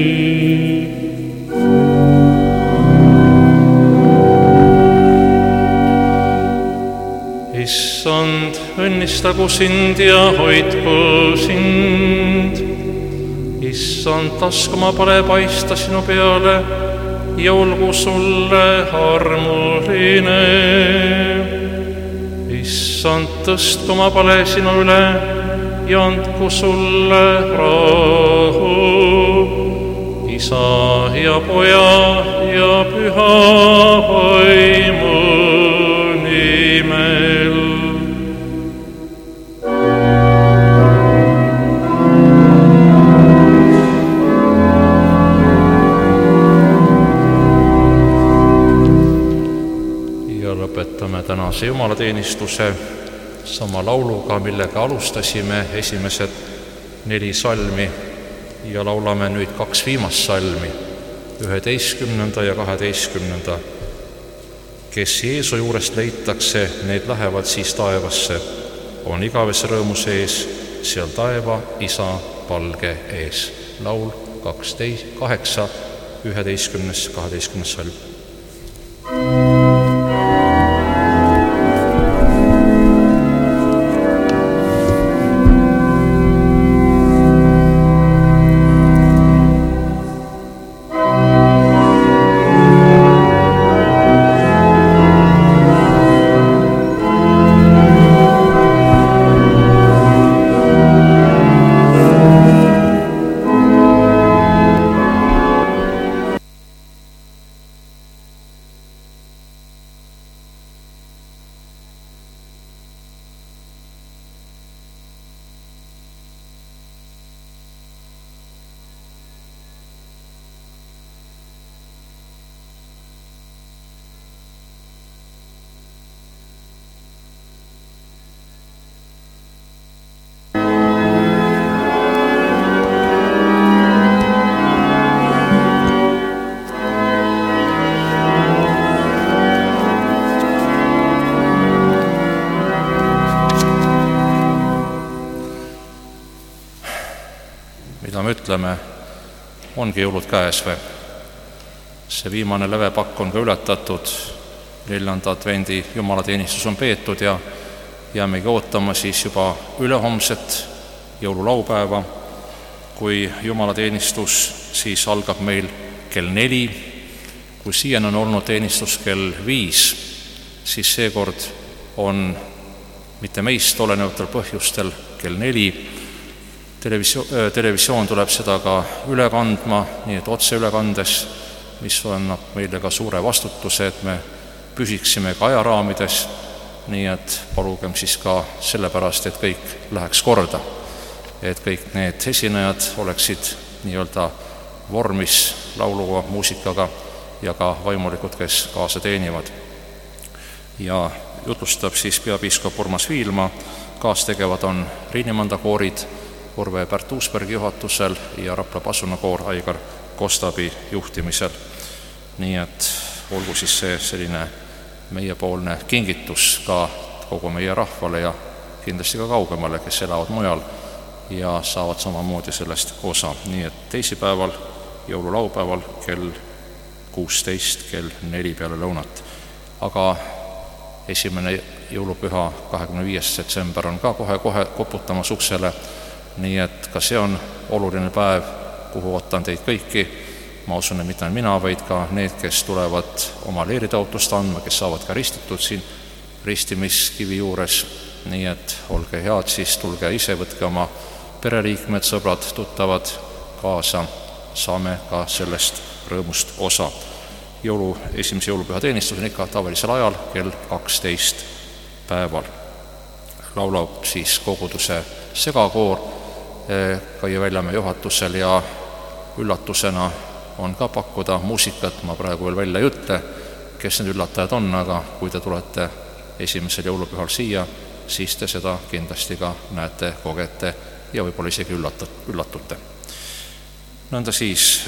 Issand, õnnistagu sind ja hoidku sind. Issand, laske oma pale paista sinu peale ja olgu sulle armuline. Issand, tõstku oma pale sinu üle ja andku sulle rahu. Isa ja Poja ja Püha Vaimu nimel. Lõpetame tänase jumalateenistuse sama lauluga, millega alustasime esimesed 4 salmi ja laulame nüüd 2 viimast salmi, 11. ja 12. Kes Jeesu juurest leitakse, need lähevad siis taevasse, on igavese rõõmu sees, seal taeva Isa palge ees. Laul 8, 11, 12 salm. Ütleme, ongi jõulud käes või? See viimane levepakk on ka ületatud, 4. advendi jumalateenistus on peetud ja jäämegi ootama siis juba ülehomset jõululaupäeva, kui jumalateenistus siis algab meil kell 4, kui siiani on olnud teenistus kell 5, siis seekord on mitte meist olenevatel põhjustel kell 4. Televisioon tuleb seda ka üle kandma, nii et otseülekandes, mis annab meile ka suure vastutuse, et me püsiksime ka ajaraamides, nii et palugem siis ka sellepärast, et kõik läheks korda, et kõik need esinejad oleksid nii-öelda vormis lauluga, muusikaga ja ka vaimulikud, kes kaasa teenivad. Ja jutlustab siis peapiiskop Urmas Viilma, kaastegevad on Riinimanda koorid Urve Pärt-Uusbergi juhatusel ja Rapla pasunakoor Aigar Kostabi juhtimisel. Nii et olgu siis see selline meiepoolne kingitus ka kogu meie rahvale ja kindlasti ka kaugemale, kes elavad mujal ja saavad samamoodi sellest osa. Nii et teisipäeval, jõululaupäeval kell 16, kell 4 peale lõunat. Aga esimene jõulupüha, 25. detsember on ka kohe koputamas uksele, nii et ka see on oluline päev, kuhu ootan teid kõiki. Ma usun, et mitte ainult mina, vaid ka need, kes tulevad oma leeritõotust andma, kes saavad ka ristitud siin ristimiskivi juures. Nii et olge head, siis tulge ise, võtke oma pereliikmed, sõbrad, tuttavad kaasa, saame ka sellest rõõmust osa. Esimese jõulupüha teenistus on ikka tavalisel ajal kell 12 päeval. Laulab siis koguduse segakoor Kai Väljamäe juhatusel ja üllatusena on ka pakkuda muusikat, ma praegu veel välja ei ütle, kes need üllatajad on, aga kui te tulete esimesel jõulupühal siia, siis te seda kindlasti ka näete, kogete ja võib-olla isegi üllatute. Nõnda siis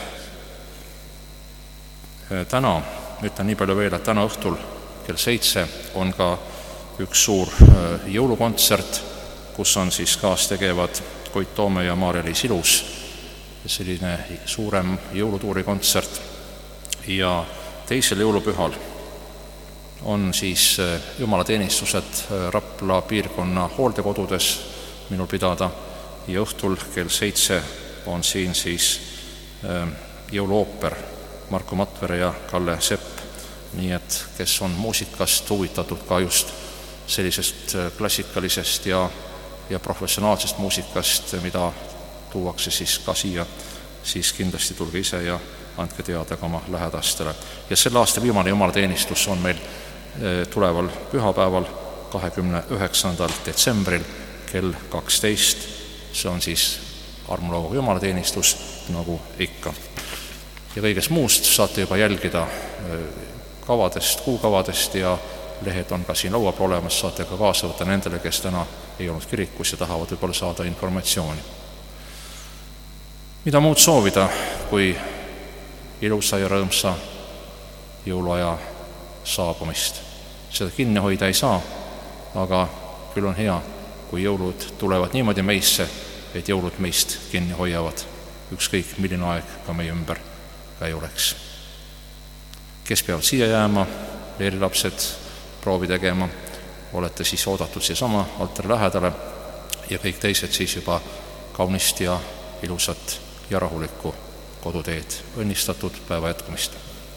täna, ütlen nii palju veel, et täna õhtul kell 7 on ka üks suur jõulukontsert, kus on siis kaastegevad Koit Toome ja Maarja-Liis Ilus, selline suurem jõulutuurikontsert. Ja teisel jõulupühal on siis jumalateenistused Rapla piirkonna hooldekodudes minul pidada ja õhtul kell 7 on siin siis jõuluooper Marko Matvere ja Kalle Sepp, nii et kes on muusikast huvitatud ka just sellisest klassikalisest ja professionaalsest muusikast, mida tuuakse siis ka siia, siis kindlasti tulge ise ja andke teada ka oma lähedastele. Ja selle aasta viimane jumalateenistus on meil tuleval pühapäeval 29. detsembril kell 12. See on siis armulauaga jumalateenistus, nagu ikka. Ja kõigest muust saate juba jälgida kavadest, kuukavadest ja lehed on ka siin laua peal olemas, saate ka kaasa võtta nendele, kes täna ei olnud kirikus ja tahavad võib-olla saada informatsiooni. Mida muud soovida, kui ilusa ja rõõmsa jõuluaja saabumist. Seda kinni hoida ei saa, aga küll on hea, kui jõulud tulevad niimoodi meisse, et jõulud meist kinni hoiavad, ükskõik milline aeg ka meie ümber ka ei oleks. Kes peavad siia jääma, leerilapsed proovi tegema, olete siis oodatud siia altari lähedale ja kõik teised siis juba kaunist ja ilusat ja rahulikku koduteed. Õnnistatud päeva jätkumist!